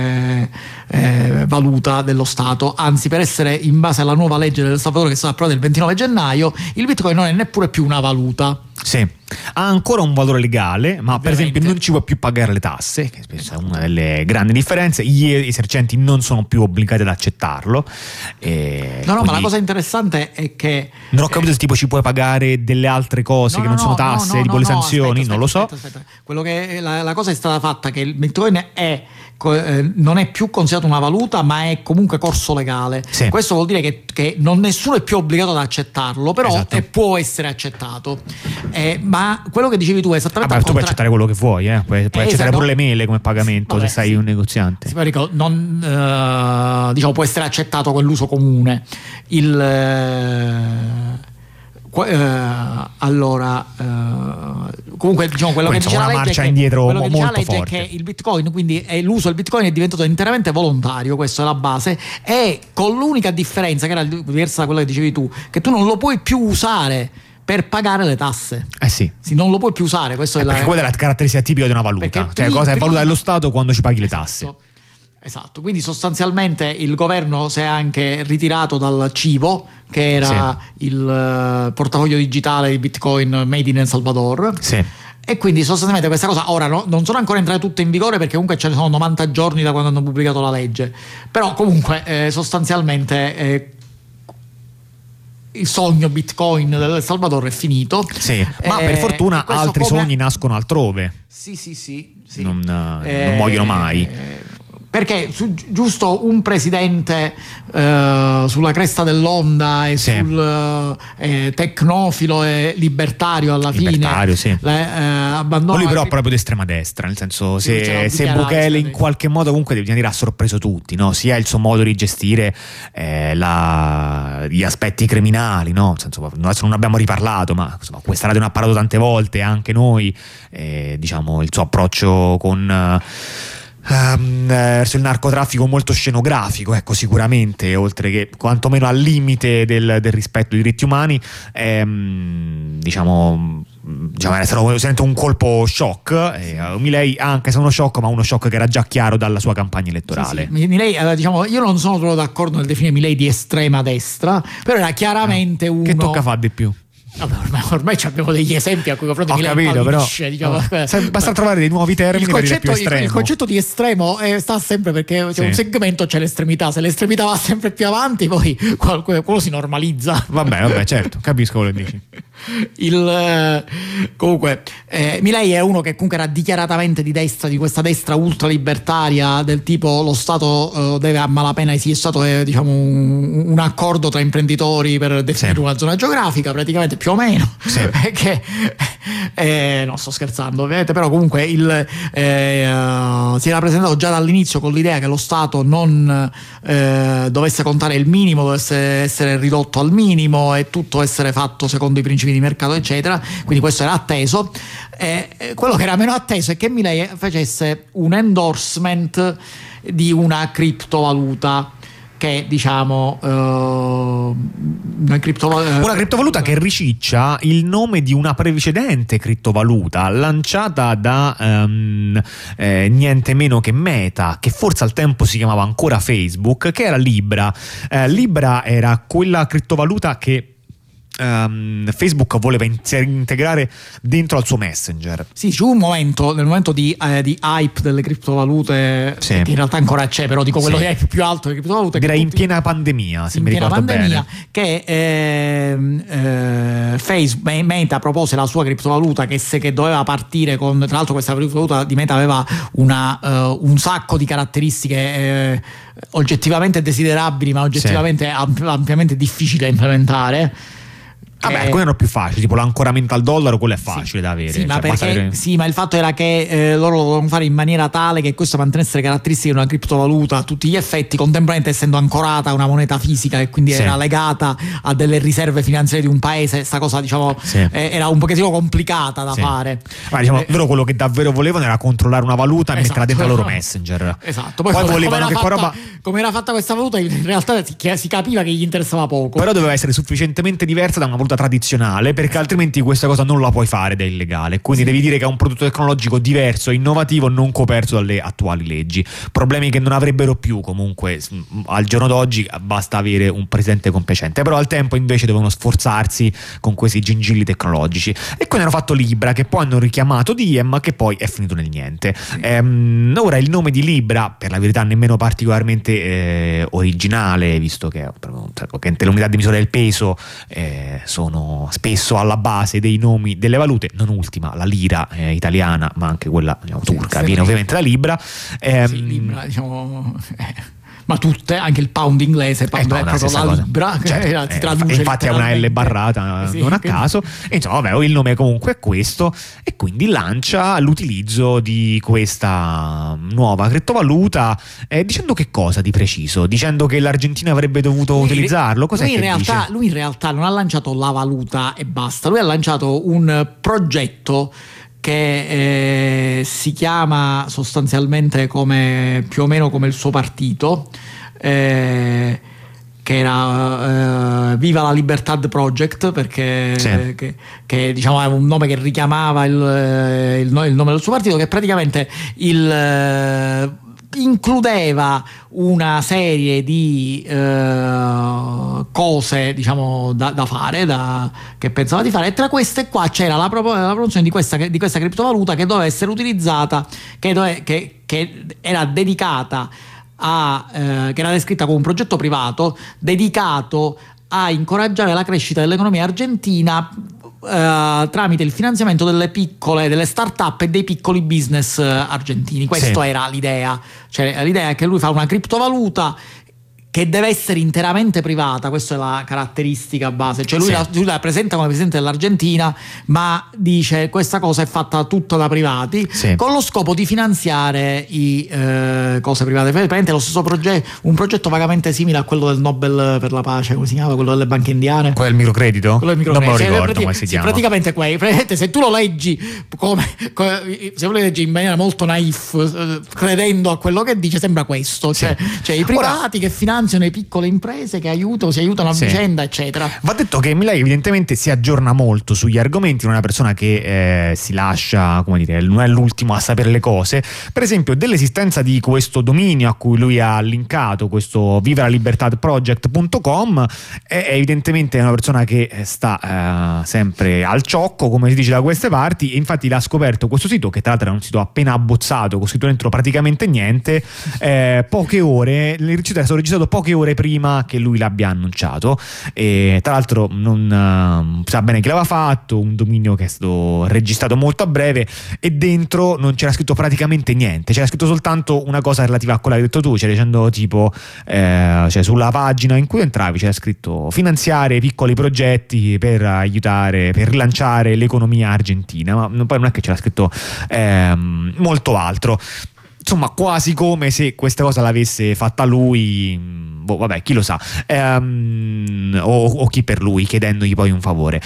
valuta dello Stato. Anzi, per essere in base alla nuova legge del Salvador che è stata approvata il 29 gennaio, il Bitcoin non è neppure più una valuta. Sì, ha ancora un valore legale, ma Ovviamente. per esempio non ci può più pagare le tasse, che spesso è una delle grandi differenze. Gli esercenti non sono più obbligati ad accettarlo. Ma la cosa interessante è che non ho capito se tipo ci puoi pagare delle altre cose che non sono tasse, tipo le sanzioni, non lo so. Aspetta. Quello che la cosa è stata fatta che il Bitcoin non è più considerato una valuta, ma è comunque corso legale. Sì. Questo vuol dire che nessuno è più obbligato ad accettarlo, però Esatto. può essere accettato. Ma quello che dicevi tu è esattamente Tu puoi accettare quello che vuoi, puoi accettare esatto. pure le mele come pagamento. Vabbè, se sei sì. un negoziante. Sì, può essere accettato quell'uso comune. Comunque quello che dice la legge marcia indietro quello che dice la molto legge forte. è che il Bitcoin, quindi l'uso del Bitcoin è diventato interamente volontario, questa è la base, e con l'unica differenza, che era diversa da quella che dicevi tu, che tu non lo puoi più usare per pagare le tasse. Sì. Non lo puoi più usare, questo è Perché quella è la caratteristica tipica di una valuta. Perché Cioè, cosa è valuta dello Stato quando ci paghi le tasse. Esatto, quindi sostanzialmente il governo si è anche ritirato dal Civo, che era il portafoglio digitale di Bitcoin made in El Salvador. Sì. E quindi sostanzialmente questa cosa ora non sono ancora entrate tutte in vigore, perché comunque ce ne sono 90 giorni da quando hanno pubblicato la legge, però comunque sostanzialmente il sogno Bitcoin del Salvador è finito. Sì, ma per fortuna altri sogni nascono altrove. Sì. Non muoiono mai. Perché giusto un presidente sulla cresta dell'onda e sul tecnofilo e libertario alla Libertario, fine abbandona. Lui però proprio di estrema destra, nel senso, Sì, se Bukele in qualche modo comunque devi dire ha sorpreso tutti, no? Sia il suo modo di gestire gli aspetti criminali, no? Nel senso, adesso non abbiamo riparlato, ma insomma, questa radio ne ha parlato tante volte, anche noi, diciamo il suo approccio con verso il narcotraffico molto scenografico, ecco, sicuramente, oltre che quantomeno al limite del rispetto dei diritti umani, diciamo è stato sicuramente un colpo shock. Milei, anche se uno shock, ma uno shock che era già chiaro dalla sua campagna elettorale. Sì. Milei, io non sono proprio d'accordo nel definire Milei di estrema destra, però era chiaramente uno che tocca fa di più. Vabbè, ormai abbiamo degli esempi a cui confronto Ho capito, però basta trovare dei nuovi termini per dire più estremo. Il concetto di estremo sta sempre, perché un segmento c'è l'estremità, se l'estremità va sempre più avanti poi quello si normalizza. Vabbè, certo, capisco quello che dici. Comunque Milei è uno che comunque era dichiaratamente di destra, di questa destra ultralibertaria del tipo lo Stato deve a malapena esistere, diciamo un accordo tra imprenditori per definire una zona geografica, praticamente, più o meno. Che non sto scherzando ovviamente, però comunque si era presentato già dall'inizio con l'idea che lo Stato non dovesse contare il minimo, dovesse essere ridotto al minimo e tutto essere fatto secondo i principi di mercato, eccetera. Quindi questo era atteso. Quello che era meno atteso è che Milei facesse un endorsement di una criptovaluta che diciamo una criptovaluta che riciccia il nome di una precedente criptovaluta lanciata da niente meno che Meta, che forse al tempo si chiamava ancora Facebook, che era Libra. Libra era quella criptovaluta che Facebook voleva integrare dentro al suo Messenger. Sì, c'è un momento, nel momento di hype delle criptovalute, che in realtà ancora c'è, però dico quello che è più alto delle criptovalute. Direi in piena pandemia, se mi ricordo bene. Che Facebook, Meta propose la sua criptovaluta che doveva partire con, tra l'altro questa criptovaluta di Meta aveva un sacco di caratteristiche oggettivamente desiderabili, ma oggettivamente ampiamente difficili da implementare. Vabbè, alcune erano più facili, tipo l'ancoramento al dollaro, quello è facile da avere. Sì, ma il fatto era che loro lo dovevano fare in maniera tale che questo mantenesse le caratteristiche di una criptovaluta a tutti gli effetti, contemporaneamente essendo ancorata a una moneta fisica e quindi era legata a delle riserve finanziarie di un paese. Sta cosa, diciamo, era un pochettino complicata da fare. Ma diciamo, loro quello che davvero volevano era controllare una valuta e metterla dentro al loro Messenger. Esatto. Poi volevano che roba, come era fatta questa valuta, in realtà si capiva che gli interessava poco. Però doveva essere sufficientemente diversa da una valuta tradizionale, perché altrimenti questa cosa non la puoi fare ed è illegale. Quindi devi dire che è un prodotto tecnologico diverso, innovativo, non coperto dalle attuali leggi. Problemi che non avrebbero più comunque al giorno d'oggi, basta avere un presidente compiacente. Però al tempo invece dovevano sforzarsi con questi gingilli tecnologici, e quindi hanno fatto Libra, che poi hanno richiamato Diem, che poi è finito nel niente. Ora il nome di Libra, per la verità nemmeno particolarmente originale, visto che l'unità di misura del peso sono spesso alla base dei nomi delle valute, non ultima la lira italiana, ma anche quella turca, viene ovviamente da Libra. Libra, diciamo, ma tutte, anche il pound inglese, è proprio la Libra, si traduce infatti è una L barrata, non a caso. E insomma, vabbè, il nome comunque è questo, e quindi lancia l'utilizzo di questa nuova criptovaluta, dicendo che cosa di preciso? Dicendo che l'Argentina avrebbe dovuto utilizzarlo? Cos'è lui in realtà non ha lanciato la valuta e basta, lui ha lanciato un progetto che si chiama sostanzialmente più o meno come il suo partito, che era Viva la Libertad Project, perché che diciamo è un nome che richiamava il nome del suo partito, che praticamente includeva una serie di cose, diciamo, da fare, che pensava di fare, e tra queste qua c'era la promozione di questa criptovaluta che doveva essere utilizzata, che era dedicata che era descritta come un progetto privato dedicato a incoraggiare la crescita dell'economia argentina tramite il finanziamento delle start-up e dei piccoli business argentini. Questa era l'idea, cioè l'idea è che lui fa una criptovaluta che deve essere interamente privata, questa è la caratteristica base, cioè lui la presenta come presidente dell'Argentina, ma dice questa cosa è fatta tutta da privati, con lo scopo di finanziare cose private. Praticamente lo stesso un progetto vagamente simile a quello del Nobel per la pace, come si chiama, quello delle banche indiane, quello del microcredito? Non me lo ricordo come si chiama. Praticamente se tu lo leggi se lo leggi in maniera molto naif, credendo a quello che dice, sembra questo, cioè i privati che finanziano le piccole imprese, che si aiutano a vicenda, eccetera. Va detto che Milei evidentemente si aggiorna molto sugli argomenti, non è una persona che si lascia, come dire, non è l'ultimo a sapere le cose. Per esempio, dell'esistenza di questo dominio a cui lui ha linkato, questo vivaralibertadproject.com, è evidentemente una persona che sta sempre al ciocco, come si dice da queste parti, e infatti l'ha scoperto questo sito, che tra l'altro era un sito appena abbozzato, con scritto dentro praticamente niente, poche ore, le ricette sono registrato poche ore prima che lui l'abbia annunciato, e tra l'altro non sa bene chi l'aveva fatto, un dominio che è stato registrato molto a breve, e dentro non c'era scritto praticamente niente, c'era scritto soltanto una cosa relativa a quella che hai detto tu, c'era dicendo tipo cioè sulla pagina in cui entravi c'era scritto finanziare piccoli progetti per aiutare, per rilanciare l'economia argentina, ma poi non è che c'era scritto molto altro. Insomma, quasi come se questa cosa l'avesse fatta lui, vabbè, chi lo sa, o chi per lui, chiedendogli poi un favore.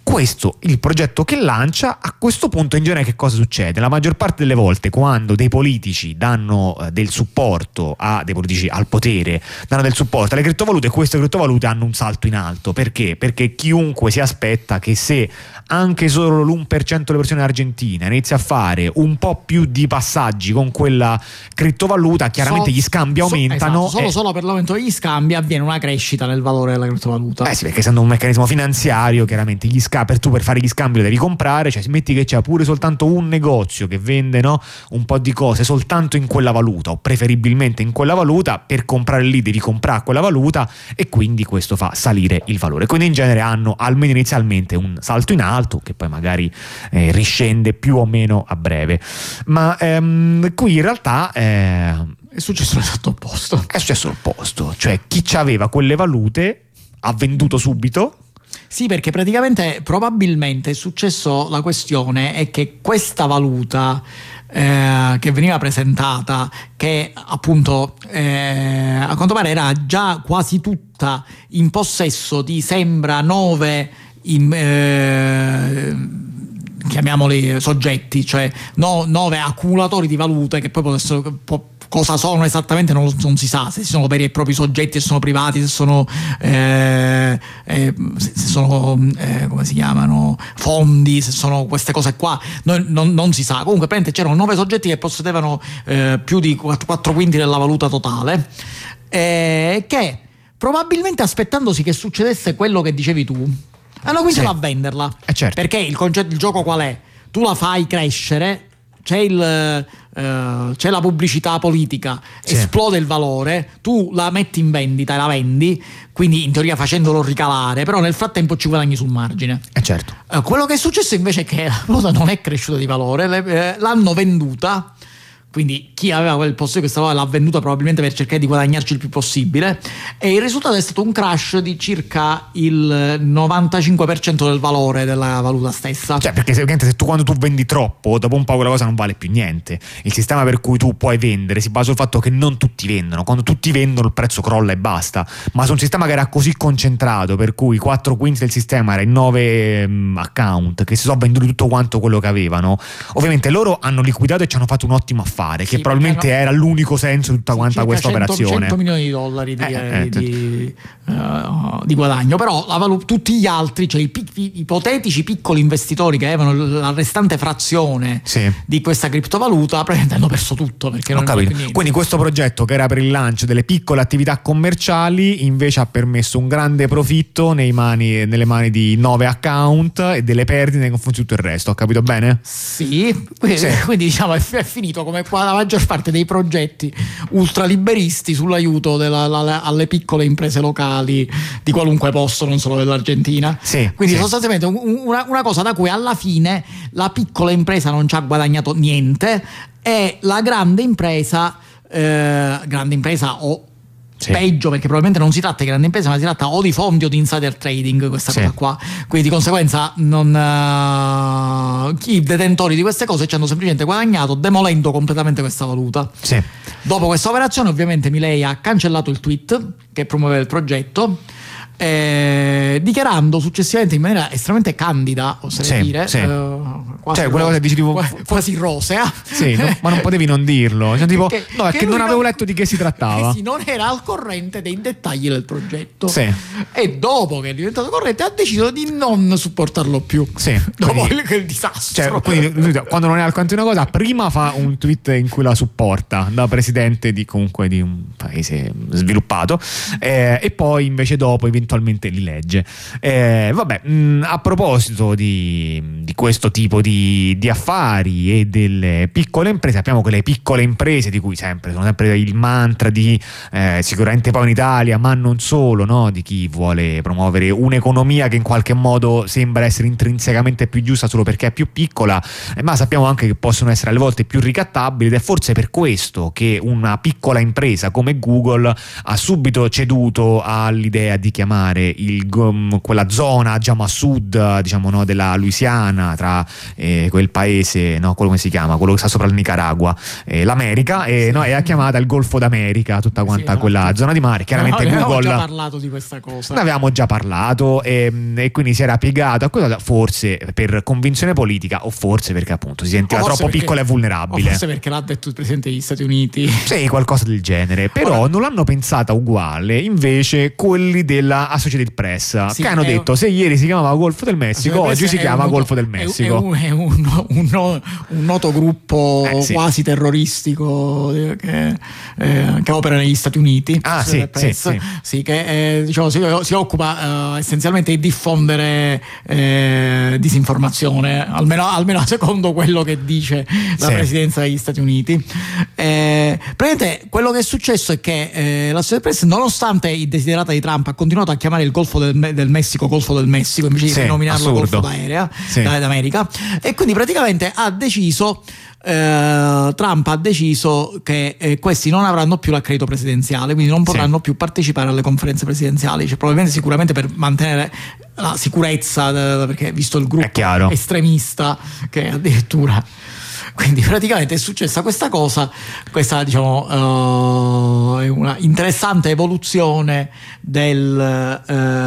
questo il progetto che lancia. A questo punto in genere che cosa succede? La maggior parte delle volte quando dei politici danno del supporto dei politici al potere, danno del supporto alle criptovalute, queste criptovalute hanno un salto in alto. Perché? Perché chiunque si aspetta che se anche solo l'1% delle persone argentine inizia a fare un po' più di passaggi con quella criptovaluta, chiaramente gli scambi aumentano. Esatto, solo per l'aumento degli scambi avviene una crescita nel valore della criptovaluta. Sì, perché essendo un meccanismo finanziario, chiaramente gli scambi, per fare gli scambi lo devi comprare, cioè metti che c'è pure soltanto un negozio che vende, no, un po' di cose soltanto in quella valuta o preferibilmente in quella valuta, per comprare lì devi comprare quella valuta e quindi questo fa salire il valore. Quindi in genere hanno almeno inizialmente un salto in alto che poi magari riscende più o meno a breve. Ma qui in realtà è successo l'esatto opposto. È successo l'opposto, cioè chi aveva quelle valute ha venduto subito. Sì, perché praticamente probabilmente è successo, la questione è che questa valuta che veniva presentata, che appunto a quanto pare era già quasi tutta in possesso di, sembra, 9 chiamiamoli soggetti, cioè 9 accumulatori di valute che poi potessero, cosa sono esattamente non si sa, se sono veri e propri soggetti, se sono privati, se sono come si chiamano, fondi, se sono queste cose qua, non si sa. Comunque praticamente c'erano 9 soggetti che possedevano più di 4 quinti della valuta totale, che probabilmente, aspettandosi che succedesse quello che dicevi tu, hanno cominciato a venderla. Certo. Perché il gioco qual è? Tu la fai crescere, c'è la pubblicità politica, esplode il valore, tu la metti in vendita e la vendi, quindi in teoria facendolo ricalare, però nel frattempo ci guadagni sul margine. Certo. Quello che è successo invece è che la valuta non è cresciuta di valore, l'hanno venduta. Quindi chi aveva quel posto di questa valuta l'ha venduta probabilmente per cercare di guadagnarci il più possibile, e il risultato è stato un crash di circa il 95% del valore della valuta stessa. Cioè, perché se quando tu vendi troppo, dopo un po' quella cosa non vale più niente. Il sistema per cui tu puoi vendere si basa sul fatto che non tutti vendono. Quando tutti vendono il prezzo crolla e basta. Ma su un sistema che era così concentrato, per cui 4 quinti del sistema era in 9 account che si sono venduti tutto quanto quello che avevano, ovviamente loro hanno liquidato e ci hanno fatto un ottimo affare, che probabilmente era l'unico senso di tutta quanta questa operazione. 100 milioni di dollari di guadagno. Però tutti gli altri, cioè i ipotetici piccoli investitori che avevano la restante frazione di questa criptovaluta, praticamente hanno perso tutto, perché non capito. Quindi questo progetto, che era per il lancio delle piccole attività commerciali, invece ha permesso un grande profitto nelle mani di 9 account e delle perdite nei confronti di tutto il resto. Ho capito bene? Sì. Quindi diciamo è finito come qua la maggior parte dei progetti ultraliberisti sull'aiuto alle piccole imprese locali di qualunque posto, non solo dell'Argentina. Quindi sostanzialmente una cosa da cui alla fine la piccola impresa non ci ha guadagnato niente, e la grande impresa o peggio, perché probabilmente non si tratta di grande impresa, ma si tratta o di fondi o di insider trading, questa cosa qua. Quindi di conseguenza i detentori di queste cose ci hanno semplicemente guadagnato demolendo completamente questa valuta. Dopo questa operazione ovviamente Milei ha cancellato il tweet che promuoveva il progetto, dichiarando successivamente in maniera estremamente candida, oserei dire, quasi, quella cosa dici tipo quasi rosea, ma non potevi non dirlo, cioè, tipo, è che non avevo letto di che si trattava, non era al corrente dei dettagli del progetto, e dopo che è diventato corrente ha deciso di non supportarlo più, dopo il disastro. Quindi quando non è al corrente di una cosa, prima fa un tweet in cui la supporta da presidente di un paese sviluppato, e poi invece dopo eventualmente li legge. A proposito di questo tipo di affari e delle piccole imprese, sappiamo che le piccole imprese, di cui sono sempre il mantra di sicuramente poi in Italia, ma non solo, no? Di chi vuole promuovere un'economia che in qualche modo sembra essere intrinsecamente più giusta solo perché è più piccola, ma sappiamo anche che possono essere alle volte più ricattabili, ed è forse per questo che una piccola impresa come Google ha subito ceduto all'idea di chiamare chiamare quella zona già a sud, diciamo, no, della Louisiana, tra quel paese, no, quello come si chiama, quello che sta sopra il Nicaragua, l'America, e è chiamata il Golfo d'America, tutta quanta quella zona di mare. Chiaramente Google avevamo già parlato di questa cosa. Ne avevamo già parlato, e quindi si era piegato a quella, forse per convinzione politica, o forse perché appunto si sentiva troppo piccola e vulnerabile, o forse perché l'ha detto il presidente degli Stati Uniti. Sì, qualcosa del genere. Però non l'hanno pensata uguale invece quelli della Associated Press, che hanno detto: se ieri si chiamava Golfo del Messico, oggi si chiama Golfo del Messico. È un noto gruppo quasi terroristico che opera negli Stati Uniti. Sì, che diciamo, si occupa essenzialmente di diffondere disinformazione, almeno secondo quello che dice la presidenza degli Stati Uniti. Praticamente quello che è successo è che la Associated Press, nonostante i desiderata di Trump, ha continuato a chiamare il Golfo del Messico Golfo del Messico invece di denominarlo Golfo d'America, e quindi praticamente Trump ha deciso che questi non avranno più l'accredito presidenziale, quindi non potranno più partecipare alle conferenze presidenziali, probabilmente sicuramente per mantenere la sicurezza, perché visto il gruppo estremista che addirittura. Quindi praticamente è successa questa cosa, questa diciamo è una interessante evoluzione della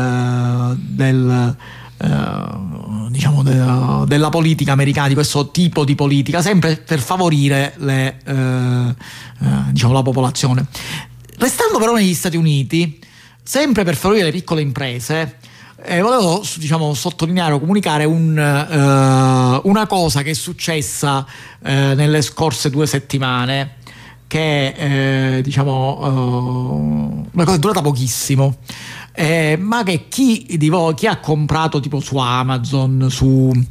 politica americana, di questo tipo di politica, sempre per favorire la popolazione. Restando però negli Stati Uniti, sempre per favorire le piccole imprese, volevo sottolineare o comunicare una cosa che è successa nelle scorse 2 settimane, che è una cosa durata pochissimo, ma che chi ha comprato tipo su Amazon, sui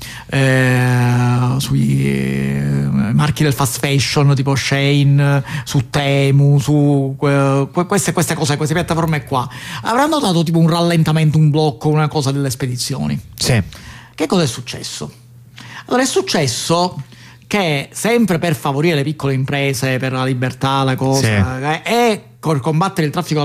marchi del fast fashion tipo Shein, su Temu, su queste cose, queste piattaforme qua, avranno notato tipo un rallentamento, un blocco, una cosa delle spedizioni. Sì. Che cosa è successo? Allora, è successo che, sempre per favorire le piccole imprese, per la libertà, la cosa, e per combattere il traffico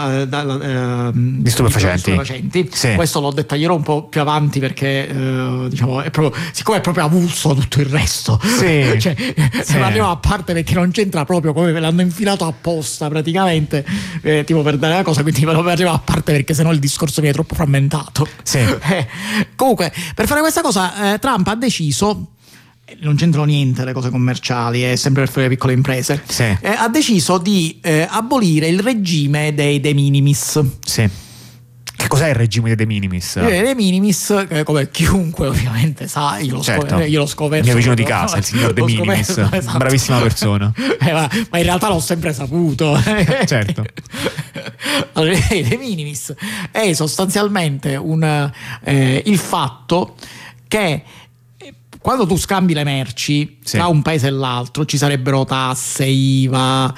di stupefacenti. Questo l'ho dettaglierò un po' più avanti, perché siccome è proprio avulso tutto il resto, se lo andiamo a parte, perché non c'entra proprio, come l'hanno infilato apposta praticamente, tipo per dare la cosa, quindi ve lo arrivo a parte, perché sennò il discorso viene troppo frammentato. Comunque, per fare questa cosa, Trump ha deciso, non c'entrano niente le cose commerciali, è sempre per fare le piccole imprese, ha deciso di abolire il regime dei de minimis. Che cos'è il regime dei de minimis? De minimis, come chiunque ovviamente sa, io l'ho scoperto. Il mio vicino di casa, il signor de minimis, bravissima persona. Ma in realtà l'ho sempre saputo. Certo. Allora, i de minimis è sostanzialmente il fatto che quando tu scambi le merci tra un paese e l'altro, ci sarebbero tasse, IVA,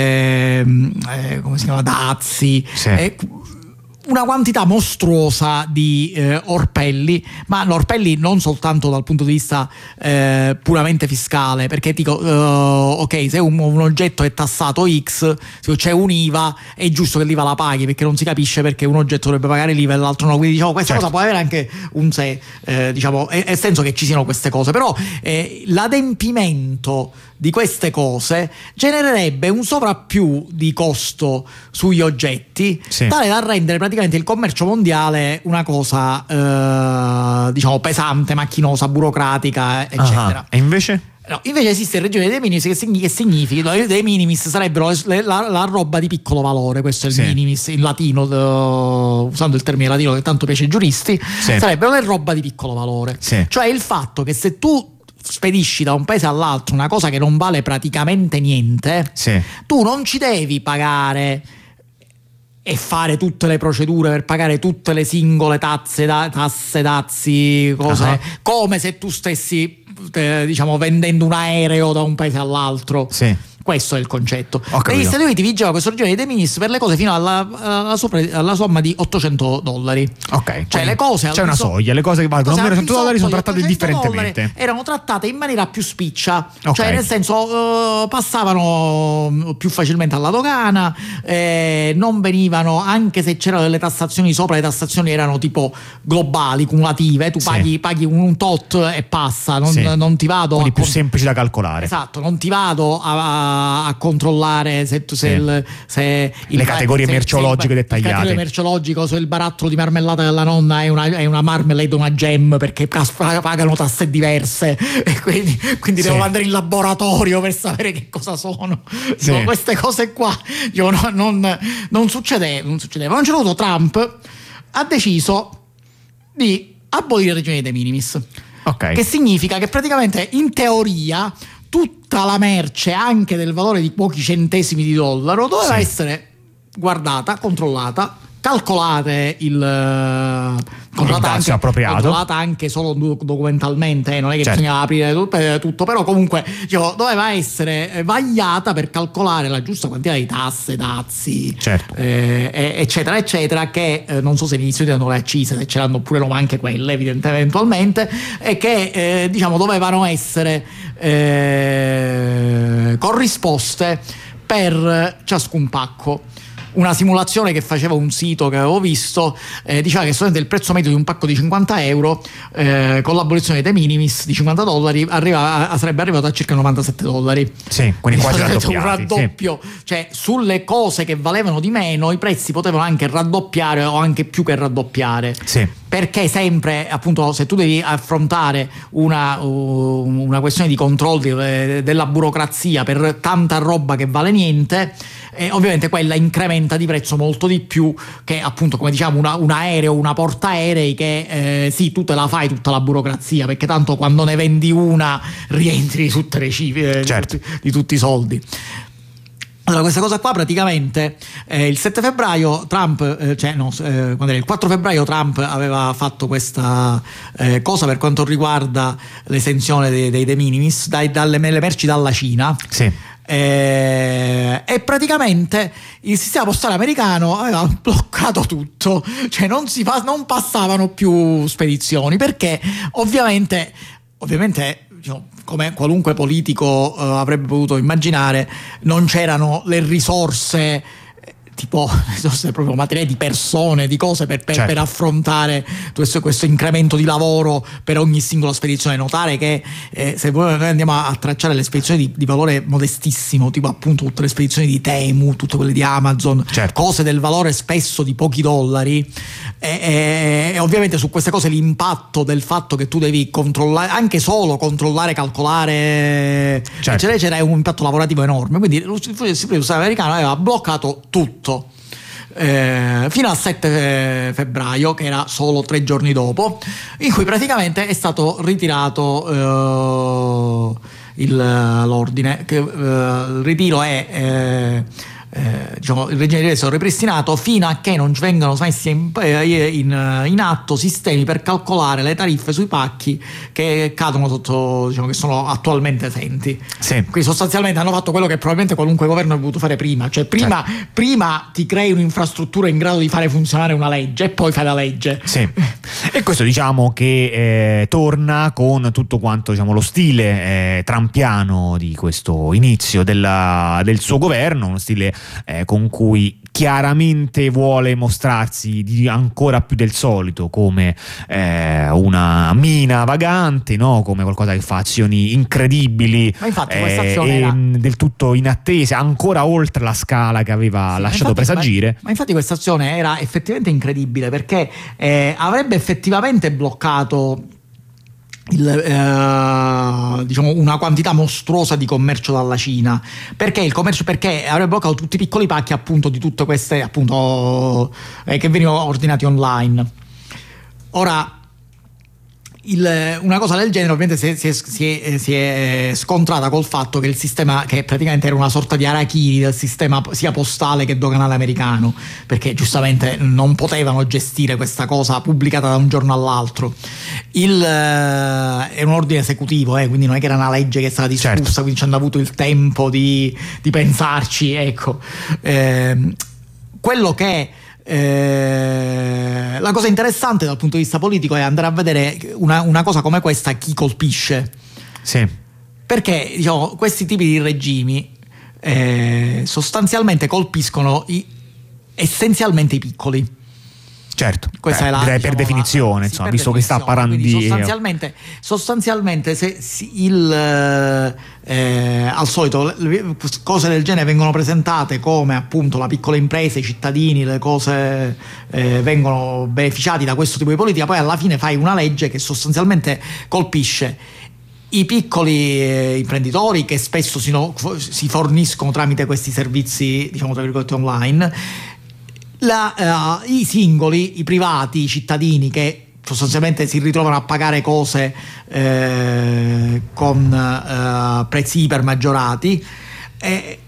come si chiama, dazi, una quantità mostruosa di orpelli, ma orpelli non soltanto dal punto di vista puramente fiscale, perché dico ok, se un oggetto è tassato X, se c'è un IVA, è giusto che l'IVA la paghi, perché non si capisce perché un oggetto dovrebbe pagare l'IVA e l'altro no, quindi questa cosa può avere anche un sé, è senso che ci siano queste cose, però l'adempimento di queste cose genererebbe un sovrappiù di costo sugli oggetti, tale da rendere praticamente il commercio mondiale una cosa pesante, macchinosa, burocratica, eccetera. E invece? No, invece esiste il regime dei minimis, che significa dei minimis sarebbero la roba di piccolo valore, questo è il minimis in latino, usando il termine latino che tanto piace ai giuristi, sarebbero le roba di piccolo valore, cioè il fatto che se tu spedisci da un paese all'altro una cosa che non vale praticamente niente, tu non ci devi pagare e fare tutte le procedure per pagare tutte le singole tasse, dazi, cose, come se tu stessi vendendo un aereo da un paese all'altro. questo è il concetto. capito. Negli Stati Uniti vigeva questo regime dei de minimis per le cose fino alla somma di $800. Ok, Cioè le cose c'è una soglia, le cose che valgono meno di $100 sono trattate differentemente. Erano trattate in maniera più spiccia, Ok. cioè nel senso passavano più facilmente alla dogana, non venivano, anche se c'erano delle tassazioni sopra, le tassazioni erano tipo globali, cumulative, tu Sì. paghi un tot e passa, non, Sì. non ti vado Quindi a più semplici da calcolare. Esatto, non ti vado a controllare se Le categorie merceologiche dettagliate. Il categoria merceologico, se il barattolo di marmellata della nonna è una marmalade o una gem, perché pagano tasse diverse e quindi Sì. devo andare in laboratorio per sapere che cosa sono. Sì. No, queste cose qua non succedevano. A un certo punto Trump ha deciso di abolire il regime dei de minimis. Ok. Che significa che praticamente in teoria tutta la merce, anche del valore di pochi centesimi di dollaro, doveva Sì. essere guardata, controllata, calcolate Indazio appropriato. controllata anche solo documentalmente, non è che Certo. bisognava aprire tutto, però comunque doveva essere vagliata per calcolare la giusta quantità di tasse, dazi, Certo. eccetera eccetera, che non so se all'inizio erano le accise, se ce l'hanno pure no, ma anche quelle eventualmente, e che dovevano essere corrisposte per ciascun pacco. Una simulazione che faceva un sito che avevo visto diceva che solamente il prezzo medio di un pacco di €50 con l'abolizione dei de minimis di $50 sarebbe arrivato a circa $97. Sì, quindi quasi un raddoppiati, raddoppio, cioè sulle cose che valevano di meno i prezzi potevano anche raddoppiare o anche più che raddoppiare. Sì. Perché sempre, appunto, se tu devi affrontare una questione di controlli della burocrazia per tanta roba che vale niente, ovviamente quella incrementa di prezzo molto di più che, appunto, come diciamo, un aereo, una portaerei che sì, tu te la fai tutta la burocrazia, perché tanto quando ne vendi una rientri di tutte le cifre, Certo. di tutti i soldi. Allora, questa cosa qua praticamente il 7 febbraio Trump, quando era il 4 febbraio Trump aveva fatto questa cosa per quanto riguarda l'esenzione dei de minimis dalle merci dalla Cina. Sì. E praticamente il sistema postale americano aveva bloccato tutto, cioè non passavano più spedizioni, perché ovviamente come qualunque politico avrebbe potuto immaginare, non c'erano le risorse, tipo risorse proprio materiali, di persone, di cose per Certo. affrontare questo incremento di lavoro per ogni singola spedizione. Notare che se noi andiamo a tracciare le spedizioni di valore modestissimo, tipo appunto tutte le spedizioni di Temu, tutte quelle di Amazon, Certo. cose del valore spesso di pochi dollari, e ovviamente su queste cose l'impatto del fatto che tu devi controllare, anche solo controllare, calcolare, Certo. eccetera eccetera, è un impatto lavorativo enorme. Quindi il sistema americano aveva bloccato tutto fino al 7 febbraio, che era solo 3 giorni dopo, in cui praticamente è stato ritirato l'ordine, che il ritiro è il regime di è stato ripristinato fino a che non vengano messi in atto sistemi per calcolare le tariffe sui pacchi che cadono sotto, che sono attualmente esenti. Sì. Quindi sostanzialmente hanno fatto quello che probabilmente qualunque governo avrebbe potuto fare prima, cioè prima ti crei un'infrastruttura in grado di fare funzionare una legge e poi fai la legge. Sì. E questo diciamo che torna con tutto quanto, diciamo, lo stile trampiano di questo inizio del suo governo, uno stile con cui chiaramente vuole mostrarsi ancora più del solito come una mina vagante, no? Come qualcosa che fa azioni incredibili, Ma infatti questa azione era del tutto inattese, ancora oltre la scala che aveva lasciato presagire. Ma infatti questa azione era effettivamente incredibile, perché avrebbe effettivamente bloccato una quantità mostruosa di commercio dalla Cina, perché avrebbe bloccato tutti i piccoli pacchi, appunto, di tutte queste, appunto, che venivano ordinati online. Ora, una cosa del genere ovviamente si è scontrata col fatto che il sistema, che praticamente era una sorta di harakiri del sistema sia postale che doganale americano, perché giustamente non potevano gestire questa cosa pubblicata da un giorno all'altro. È un ordine esecutivo, quindi non è che era una legge che è stata discussa, certo. Quindi ci hanno avuto il tempo di pensarci, ecco. Quello che la cosa interessante dal punto di vista politico è andare a vedere una cosa come questa chi colpisce. Sì. Perché diciamo, questi tipi di regimi sostanzialmente colpiscono essenzialmente i piccoli. Certo, questa è la, direi, diciamo, per definizione, insomma, visto che sta parlando di sostanzialmente se al solito cose del genere vengono presentate come appunto la piccola impresa, i cittadini, le cose vengono beneficiati da questo tipo di politica, poi alla fine fai una legge che sostanzialmente colpisce i piccoli imprenditori che spesso si forniscono tramite questi servizi, diciamo tra virgolette, online, i singoli, i privati, i cittadini che sostanzialmente si ritrovano a pagare cose con prezzi iper maggiorati e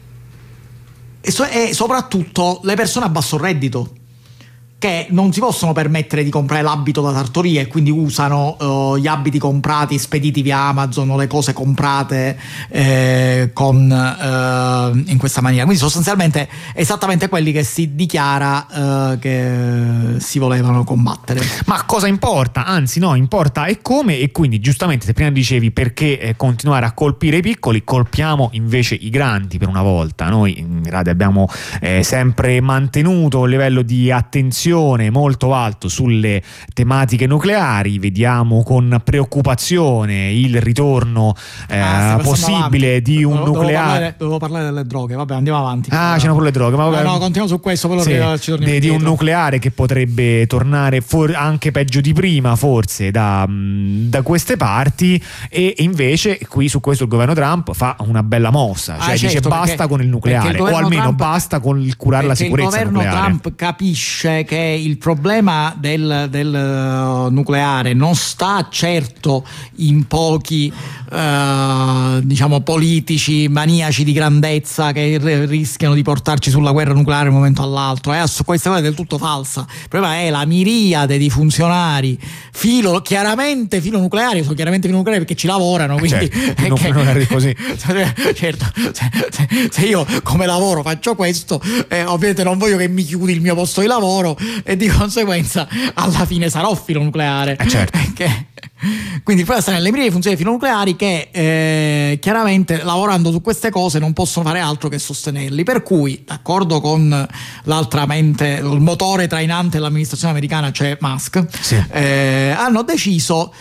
soprattutto le persone a basso reddito, che non si possono permettere di comprare l'abito da sartoria e quindi usano gli abiti comprati spediti via Amazon o le cose comprate in questa maniera. Quindi sostanzialmente esattamente quelli che si dichiara che si volevano combattere. Ma cosa importa? Anzi no, importa e come, e quindi giustamente se prima dicevi perché continuare a colpire i piccoli, colpiamo invece i grandi per una volta. Noi in radio abbiamo sempre mantenuto un livello di attenzione molto alto sulle tematiche nucleari, vediamo con preoccupazione il ritorno possibile di un nucleare. Dovevo parlare delle droghe, vabbè, andiamo avanti. C'erano pure le droghe, ma no, continuiamo su questo, poi ci torniamo di un nucleare che potrebbe tornare anche peggio di prima, forse da queste parti, e invece qui su questo il governo Trump fa una bella mossa, cioè dice basta con il nucleare, o almeno basta con il curare la sicurezza nucleare. Il governo Trump capisce che il problema del nucleare non sta certo in pochi diciamo politici maniaci di grandezza che rischiano di portarci sulla guerra nucleare da un momento all'altro. Questa cosa è del tutto falsa. Il problema è la miriade di funzionari chiaramente filonucleari, sono chiaramente filonucleari perché ci lavorano, quindi non è così. Certo, se io come lavoro faccio questo, ovviamente non voglio che mi chiudi il mio posto di lavoro e di conseguenza alla fine sarò filonucleare. Certo. Quindi poi stanno nelle miriadi di funzioni filonucleari che chiaramente lavorando su queste cose non possono fare altro che sostenerli, per cui d'accordo con l'altra mente, il motore trainante dell'amministrazione americana, cioè Musk, sì. hanno deciso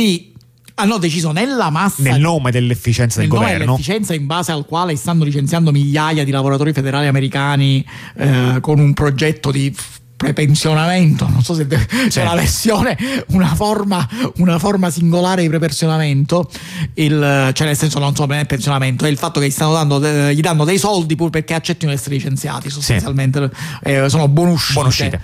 nella massa, nel nome dell'efficienza del governo, dell'efficienza in base al quale stanno licenziando migliaia di lavoratori federali americani con un progetto di prepensionamento, non so se c'è la versione, una forma singolare di prepensionamento, cioè nel senso non so bene pensionamento, è il fatto che gli danno dei soldi pur perché accettino di essere licenziati sostanzialmente, sono buonuscite.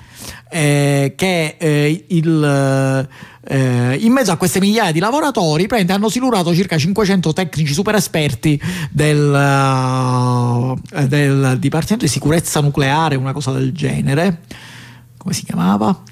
In mezzo a queste migliaia di lavoratori hanno silurato circa 500 tecnici super esperti del Dipartimento di Sicurezza Nucleare, una cosa del genere. Come si chiamava?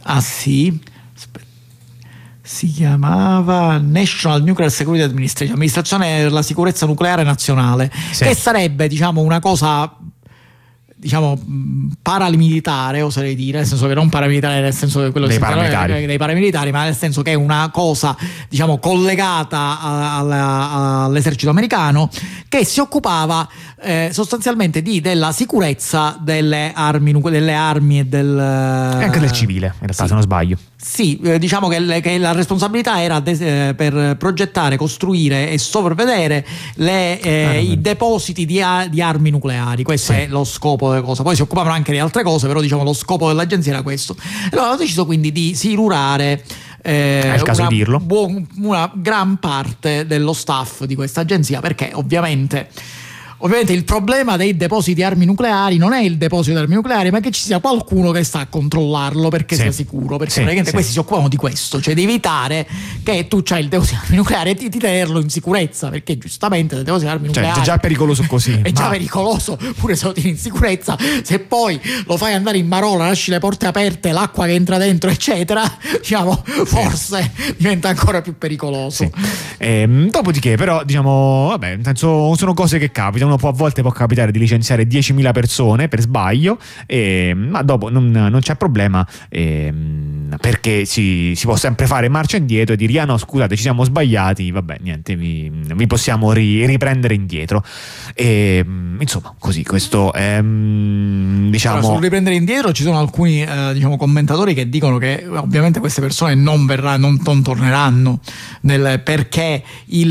Si chiamava National Nuclear Security Administration, amministrazione della sicurezza nucleare nazionale, che sarebbe, diciamo, una cosa, diciamo, paramilitare, oserei dire, nel senso che non paramilitare nel senso che quello dei paramilitari, ma nel senso che è una cosa, diciamo, collegata all'esercito americano, che si occupava sostanzialmente della sicurezza delle armi e anche del civile, in realtà, se non sbaglio. Sì, diciamo che la responsabilità era per progettare, costruire e sorvedere i depositi di armi nucleari. Questo è lo scopo delle cose. Poi si occupavano anche di altre cose, però diciamo lo scopo dell'agenzia era questo. Allora hanno deciso quindi di silurare è il caso di dirlo, una gran parte dello staff di questa agenzia, perché ovviamente Ovviamente il problema dei depositi di armi nucleari non è il deposito di armi nucleari, ma che ci sia qualcuno che sta a controllarlo perché sia sicuro, perché praticamente questi si occupano di questo, cioè di evitare che tu c'hai il deposito di armi nucleari e di tenerlo in sicurezza, perché giustamente il deposito di armi nucleari è già pericoloso così. È già pericoloso, pure se lo tieni in sicurezza, se poi lo fai andare in marola, lasci le porte aperte, l'acqua che entra dentro, eccetera, diciamo, forse diventa ancora più pericoloso. Dopodiché, però, diciamo, vabbè, nel senso, sono cose che capitano. Uno a volte può capitare di licenziare 10.000 persone per sbaglio, ma dopo non c'è problema, perché si può sempre fare marcia indietro e dire: ah no, scusate, ci siamo sbagliati, vabbè, niente, vi possiamo riprendere indietro. Insomma, così, questo è, diciamo. Allora, sul riprendere indietro ci sono alcuni diciamo commentatori che dicono che ovviamente queste persone non torneranno perché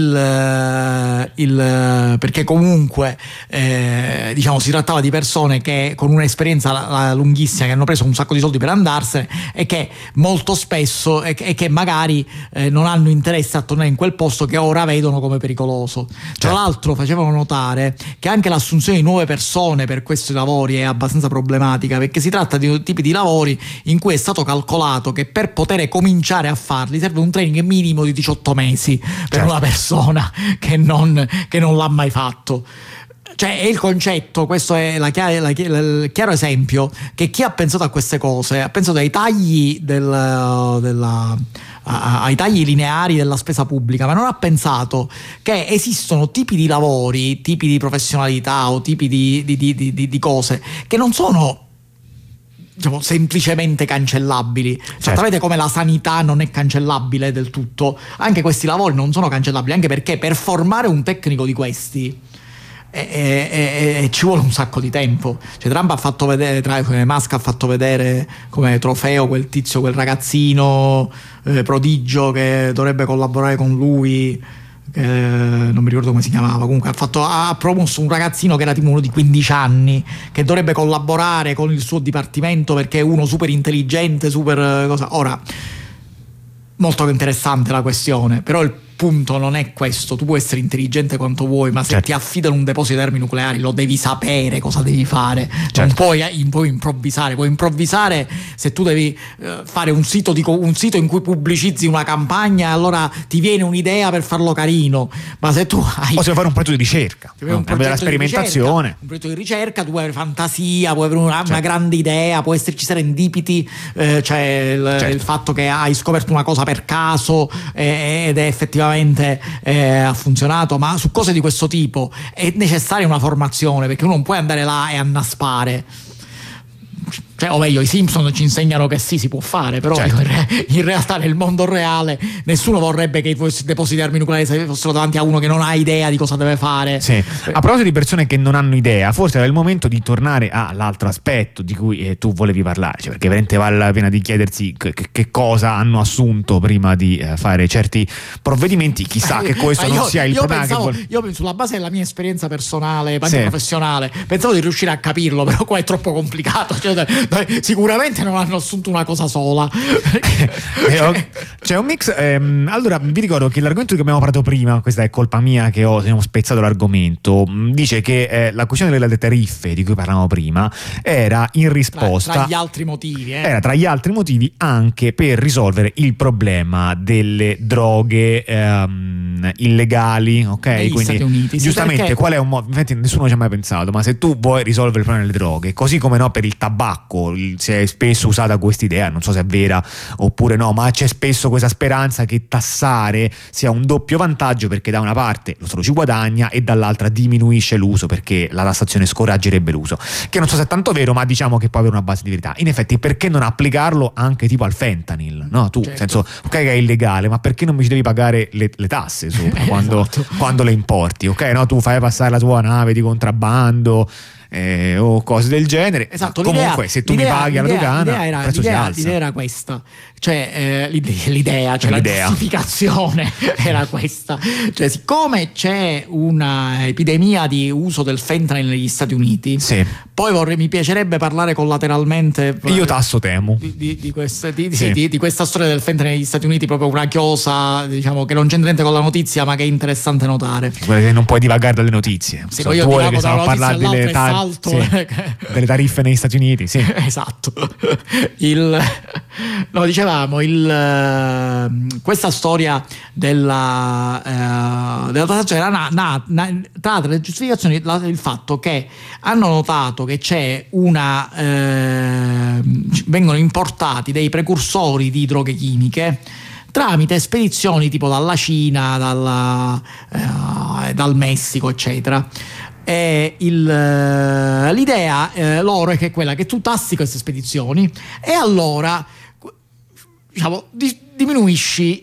perché comunque diciamo si trattava di persone che con un'esperienza lunghissima, che hanno preso un sacco di soldi per andarsene e che molto spesso e che magari non hanno interesse a tornare in quel posto, che ora vedono come pericoloso. Tra l'altro facevano notare che anche l'assunzione di nuove persone per questi lavori è abbastanza problematica, perché si tratta di tipi di lavori in cui è stato calcolato che per poter cominciare a farli serve un training minimo di 18 mesi per una persona che non l'ha mai fatto. Cioè, è il concetto, questo è il chiaro esempio che chi ha pensato a queste cose ha pensato ai tagli ai tagli lineari della spesa pubblica, ma non ha pensato che esistono tipi di lavori, tipi di professionalità o tipi di cose che non sono, diciamo, semplicemente cancellabili. Esattamente come la sanità non è cancellabile del tutto, anche questi lavori non sono cancellabili, anche perché per formare un tecnico di questi ci vuole un sacco di tempo. Cioè, Trump ha fatto vedere, Musk ha fatto vedere come trofeo quel tizio, quel ragazzino prodigio che dovrebbe collaborare con lui, non mi ricordo come si chiamava. Comunque ha promosso un ragazzino che era tipo uno di 15 anni che dovrebbe collaborare con il suo dipartimento perché è uno super intelligente, super cosa. Ora, molto interessante la questione, però il punto non è questo. Tu puoi essere intelligente quanto vuoi, ma se ti affidano un deposito di armi nucleari lo devi sapere cosa devi fare. Non puoi improvvisare. Puoi improvvisare se tu devi fare un sito in cui pubblicizzi una campagna, allora ti viene un'idea per farlo carino, ma se tu hai, o se vuoi fare un progetto di ricerca, della sperimentazione, un progetto di ricerca, tu puoi avere fantasia, puoi avere una grande idea, può esserci serendipity, il fatto che hai scoperto una cosa per caso ed è effettivamente ha funzionato. Ma su cose di questo tipo è necessaria una formazione, perché uno non può andare là e annaspare. Cioè, o meglio, i Simpson ci insegnano che sì, si può fare, però in realtà nel mondo reale nessuno vorrebbe che i depositi di armi nucleari fossero davanti a uno che non ha idea di cosa deve fare. A proposito di persone che non hanno idea, forse era il momento di tornare all'altro aspetto di cui tu volevi parlare, perché veramente vale la pena di chiedersi che cosa hanno assunto prima di fare certi provvedimenti. Chissà che questo non sia il problema. Io sulla base della mia esperienza personale, anche professionale, pensavo di riuscire a capirlo, però qua è troppo complicato. Sicuramente non hanno assunto una cosa sola. C'è un mix. Allora, vi ricordo che l'argomento di cui abbiamo parlato prima, questa è colpa mia che ho spezzato l'argomento, dice che la questione delle tariffe di cui parlavamo prima era in risposta tra gli altri motivi, era tra gli altri motivi anche per risolvere il problema delle droghe illegali, ok? Negli Quindi Stati Uniti, giustamente perché qual è un modo, infatti nessuno ci ha mai pensato, ma se tu vuoi risolvere il problema delle droghe, così come no per il tabacco, si è spesso usata questa idea, non so se è vera oppure no, ma c'è spesso questa speranza che tassare sia un doppio vantaggio, perché da una parte lo Stato ci guadagna e dall'altra diminuisce l'uso, perché la tassazione scoraggerebbe l'uso, che non so se è tanto vero, ma diciamo che può avere una base di verità. In effetti, perché non applicarlo anche tipo al fentanyl, no? Tu, nel senso, ok che è illegale, ma perché non mi ci devi pagare le tasse sopra quando le importi, ok? No, tu fai passare la tua nave di contrabbando o cose del genere. Esatto, Comunque se tu mi paghi alla dogana il prezzo si alza. L'idea era questa, cioè l'idea, cioè la giustificazione era questa, cioè siccome c'è una epidemia di uso del fentanyl negli Stati Uniti, sì. Poi mi piacerebbe parlare collateralmente, io tasso temo di questa storia del fentanyl negli Stati Uniti, proprio una chiosa, diciamo, che non c'entra niente con la notizia ma che è interessante notare. Quella che non puoi divagare dalle notizie, sì, tu vuoi che stiamo a parlare delle tariffe negli Stati Uniti, sì. Esatto. Dicevamo questa storia della tassazione era tra altre giustificazioni il fatto che hanno notato che c'è vengono importati dei precursori di droghe chimiche tramite spedizioni tipo dalla Cina, dal Messico, eccetera. E l'idea loro è che quella che tu tassi queste spedizioni e allora, diciamo, diminuisci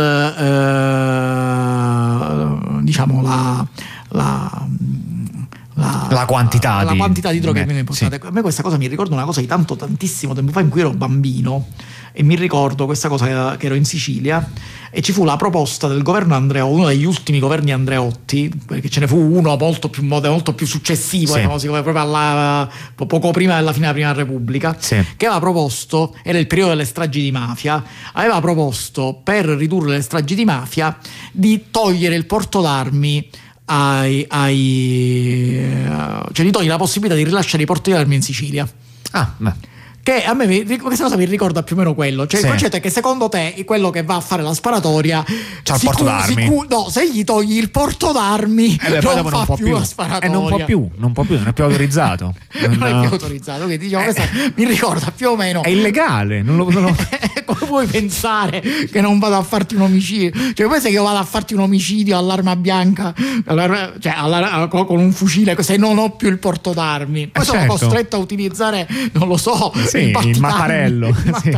la quantità di droghe che vengono importate. Sì. A me questa cosa mi ricorda una cosa di tantissimo tempo fa in cui ero bambino, e mi ricordo questa cosa che ero in Sicilia e ci fu la proposta del governo Andreotti, uno degli ultimi governi Andreotti, perché ce ne fu uno molto più successivo, sì. Proprio poco prima della fine della Prima Repubblica, sì. Che aveva proposto, era il periodo delle stragi di mafia, aveva proposto per ridurre le stragi di mafia di togliere il porto d'armi cioè di togliere la possibilità di rilasciare i porti d'armi in Sicilia. Che a me questa cosa mi ricorda più o meno quello, cioè sì. Il concetto è che secondo te quello che va a fare la sparatoria c'ha il porto d'armi. No, se gli togli il porto d'armi non fa più la sparatoria, non può più, non è più autorizzato. non è più autorizzato, quindi diciamo questa mi ricorda più o meno, è illegale, non lo... Come puoi pensare che non vado a farti un omicidio? Cioè pensi che io vado a farti un omicidio all'arma bianca, con un fucile se non ho più il porto d'armi? Poi sono costretto a utilizzare, non lo so, sì, il mattarello.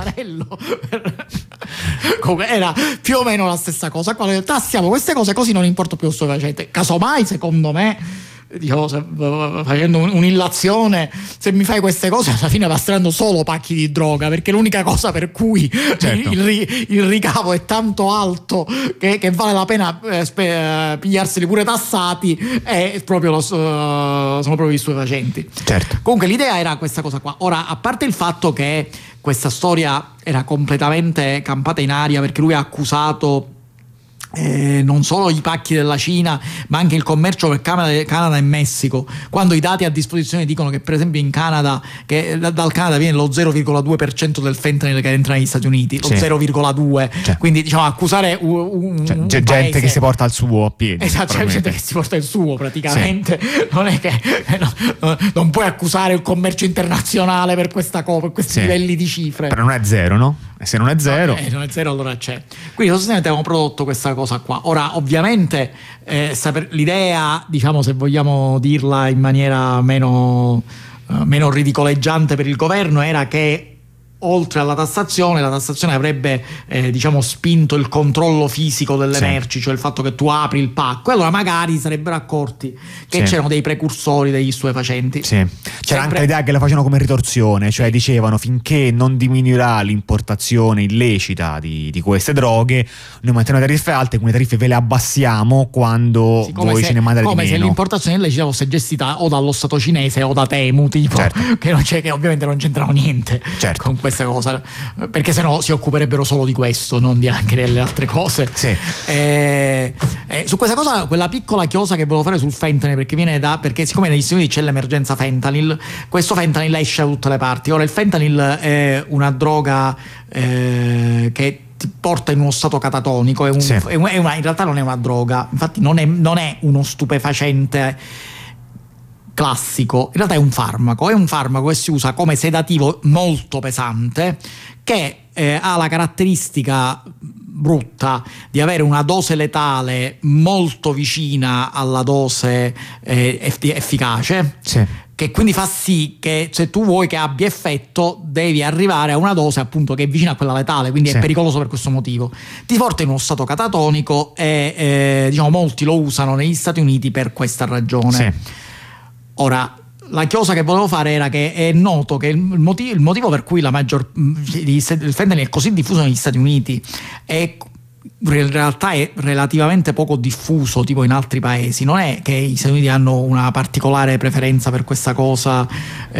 Come era più o meno la stessa cosa. Quando tassiamo queste cose così non importa più lo stupefacente. Casomai, secondo me, facendo un'illazione, se mi fai queste cose alla fine basteranno solo pacchi di droga, perché l'unica cosa per cui certo. il ricavo è tanto alto che vale la pena pigliarseli pure tassati è proprio sono proprio gli stupefacenti. Certo. Comunque l'idea era questa cosa qua. Ora, a parte il fatto che questa storia era completamente campata in aria, perché lui ha accusato non solo i pacchi della Cina ma anche il commercio per Canada e Messico, quando i dati a disposizione dicono che per esempio in Canada, che dal Canada viene lo 0,2% del fentanyl che entra negli Stati Uniti, lo 0,2%, cioè. Quindi diciamo accusare gente paese, che si porta il suo a piedi, esatto, c'è gente che si porta il suo praticamente, sì. Non è che non puoi accusare il commercio internazionale per questa cosa, per questi livelli di cifre, però non è zero, no? E se non è zero, non è zero, allora c'è. Quindi sostanzialmente abbiamo prodotto questa cosa qua. Ora, ovviamente, l'idea, diciamo, se vogliamo dirla in maniera meno ridicoleggiante per il governo, era che oltre alla tassazione, la tassazione avrebbe spinto il controllo fisico delle merci, cioè il fatto che tu apri il pacco, e allora magari sarebbero accorti che c'erano dei precursori degli stupefacenti. C'era anche l'idea che la facevano come ritorsione, cioè dicevano finché non diminuirà l'importazione illecita di queste droghe noi manteniamo tariffe alte, quelle tariffe ve le abbassiamo quando voi ce ne mandate di meno. Come se l'importazione illecita fosse gestita o dallo Stato cinese o da Temu, tipo, che ovviamente non c'entrano niente con questa cosa, perché sennò si occuperebbero solo di questo, non di anche delle altre cose. Su questa cosa, quella piccola chiosa che volevo fare sul fentanyl, perché siccome negli Stati Uniti c'è l'emergenza fentanyl, questo fentanyl esce da tutte le parti. Ora il fentanyl è una droga che ti porta in uno stato catatonico, in realtà non è una droga, infatti non è uno stupefacente classico, in realtà è un farmaco che si usa come sedativo molto pesante, che ha la caratteristica brutta di avere una dose letale molto vicina alla dose efficace, che quindi fa sì che se tu vuoi che abbia effetto devi arrivare a una dose appunto che è vicina a quella letale, quindi è pericoloso per questo motivo. Ti porta in uno stato catatonico e molti lo usano negli Stati Uniti per questa ragione. Ora, la chiosa che volevo fare era che è noto che il motivo per cui il fentanyl è così diffuso negli Stati Uniti in realtà è relativamente poco diffuso tipo in altri paesi. Non è che gli Stati Uniti hanno una particolare preferenza per questa cosa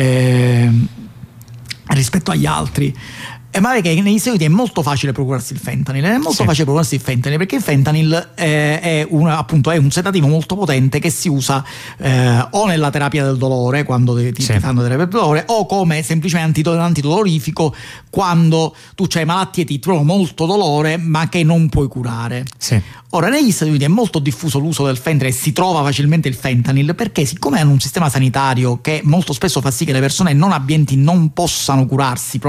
rispetto agli altri, ma è che negli Stati Uniti è molto facile procurarsi il fentanyl. È molto facile procurarsi il fentanyl perché il fentanyl è un sedativo molto potente che si usa o nella terapia del dolore, quando ti fanno terapia del dolore, o come semplicemente antidolorifico quando tu c'hai malattie ti trovano molto dolore ma che non puoi curare. Ora, negli Stati Uniti è molto diffuso l'uso del fentanyl e si trova facilmente il fentanyl perché, siccome hanno un sistema sanitario che molto spesso fa sì che le persone non abbienti non possano curarsi,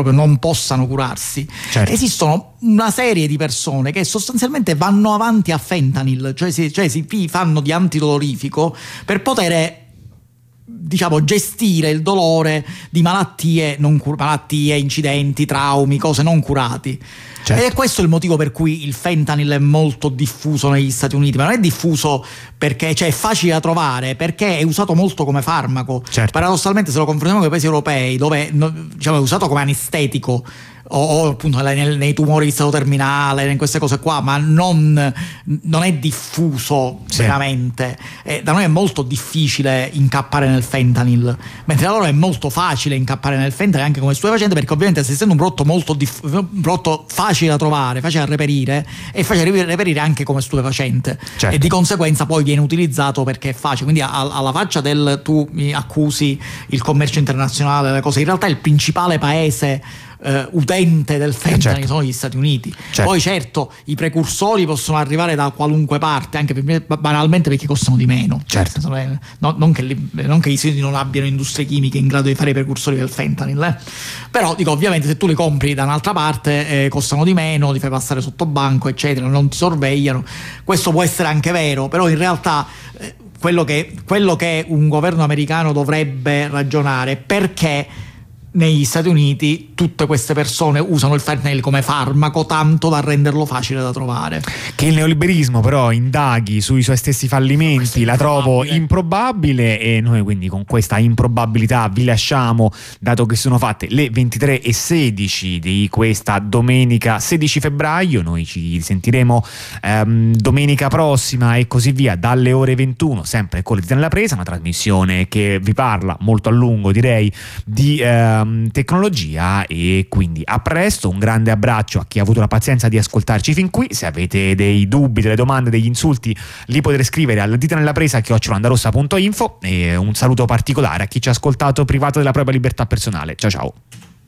esistono una serie di persone che sostanzialmente vanno avanti a fentanyl, cioè si fanno di antidolorifico per poter, diciamo, gestire il dolore di malattie, incidenti, traumi, cose non curati. Ed è questo il motivo per cui il fentanyl è molto diffuso negli Stati Uniti, ma non è diffuso perché è facile da trovare, perché è usato molto come farmaco. Paradossalmente, se lo confrontiamo con i paesi europei, dove diciamo, è usato come anestetico o appunto nei tumori di stato terminale, in queste cose qua, ma non è diffuso veramente. Da noi è molto difficile incappare nel fentanyl, mentre da loro è molto facile incappare nel fentanyl anche come stupefacente, perché ovviamente, essendo un prodotto un prodotto facile da trovare, facile da reperire, è facile reperire anche come stupefacente, e di conseguenza poi viene utilizzato perché è facile. Quindi alla faccia del tu mi accusi il commercio internazionale, le cose, in realtà il principale paese utente del fentanyl sono gli Stati Uniti. Poi certo i precursori possono arrivare da qualunque parte, anche banalmente perché costano di meno. Non che gli Stati Uniti non abbiano industrie chimiche in grado di fare i precursori del fentanyl, però dico, ovviamente se tu li compri da un'altra parte costano di meno, li fai passare sotto banco eccetera, non ti sorvegliano. Questo può essere anche vero, però in realtà quello che un governo americano dovrebbe ragionare, perché negli Stati Uniti tutte queste persone usano il fentanyl come farmaco tanto da renderlo facile da trovare. Che il neoliberismo però indaghi sui suoi stessi fallimenti la trovo improbabile, e noi quindi con questa improbabilità vi lasciamo, dato che sono fatte le 23:16 di questa domenica 16 febbraio. Noi ci sentiremo domenica prossima e così via dalle ore 21, sempre con l'Editore nella Presa, una trasmissione che vi parla molto a lungo, direi, di tecnologia. E quindi a presto, un grande abbraccio a chi ha avuto la pazienza di ascoltarci fin qui. Se avete dei dubbi, delle domande, degli insulti, li potete scrivere alla dita nella presa @andarossa.info, e un saluto particolare a chi ci ha ascoltato privato della propria libertà personale. Ciao ciao.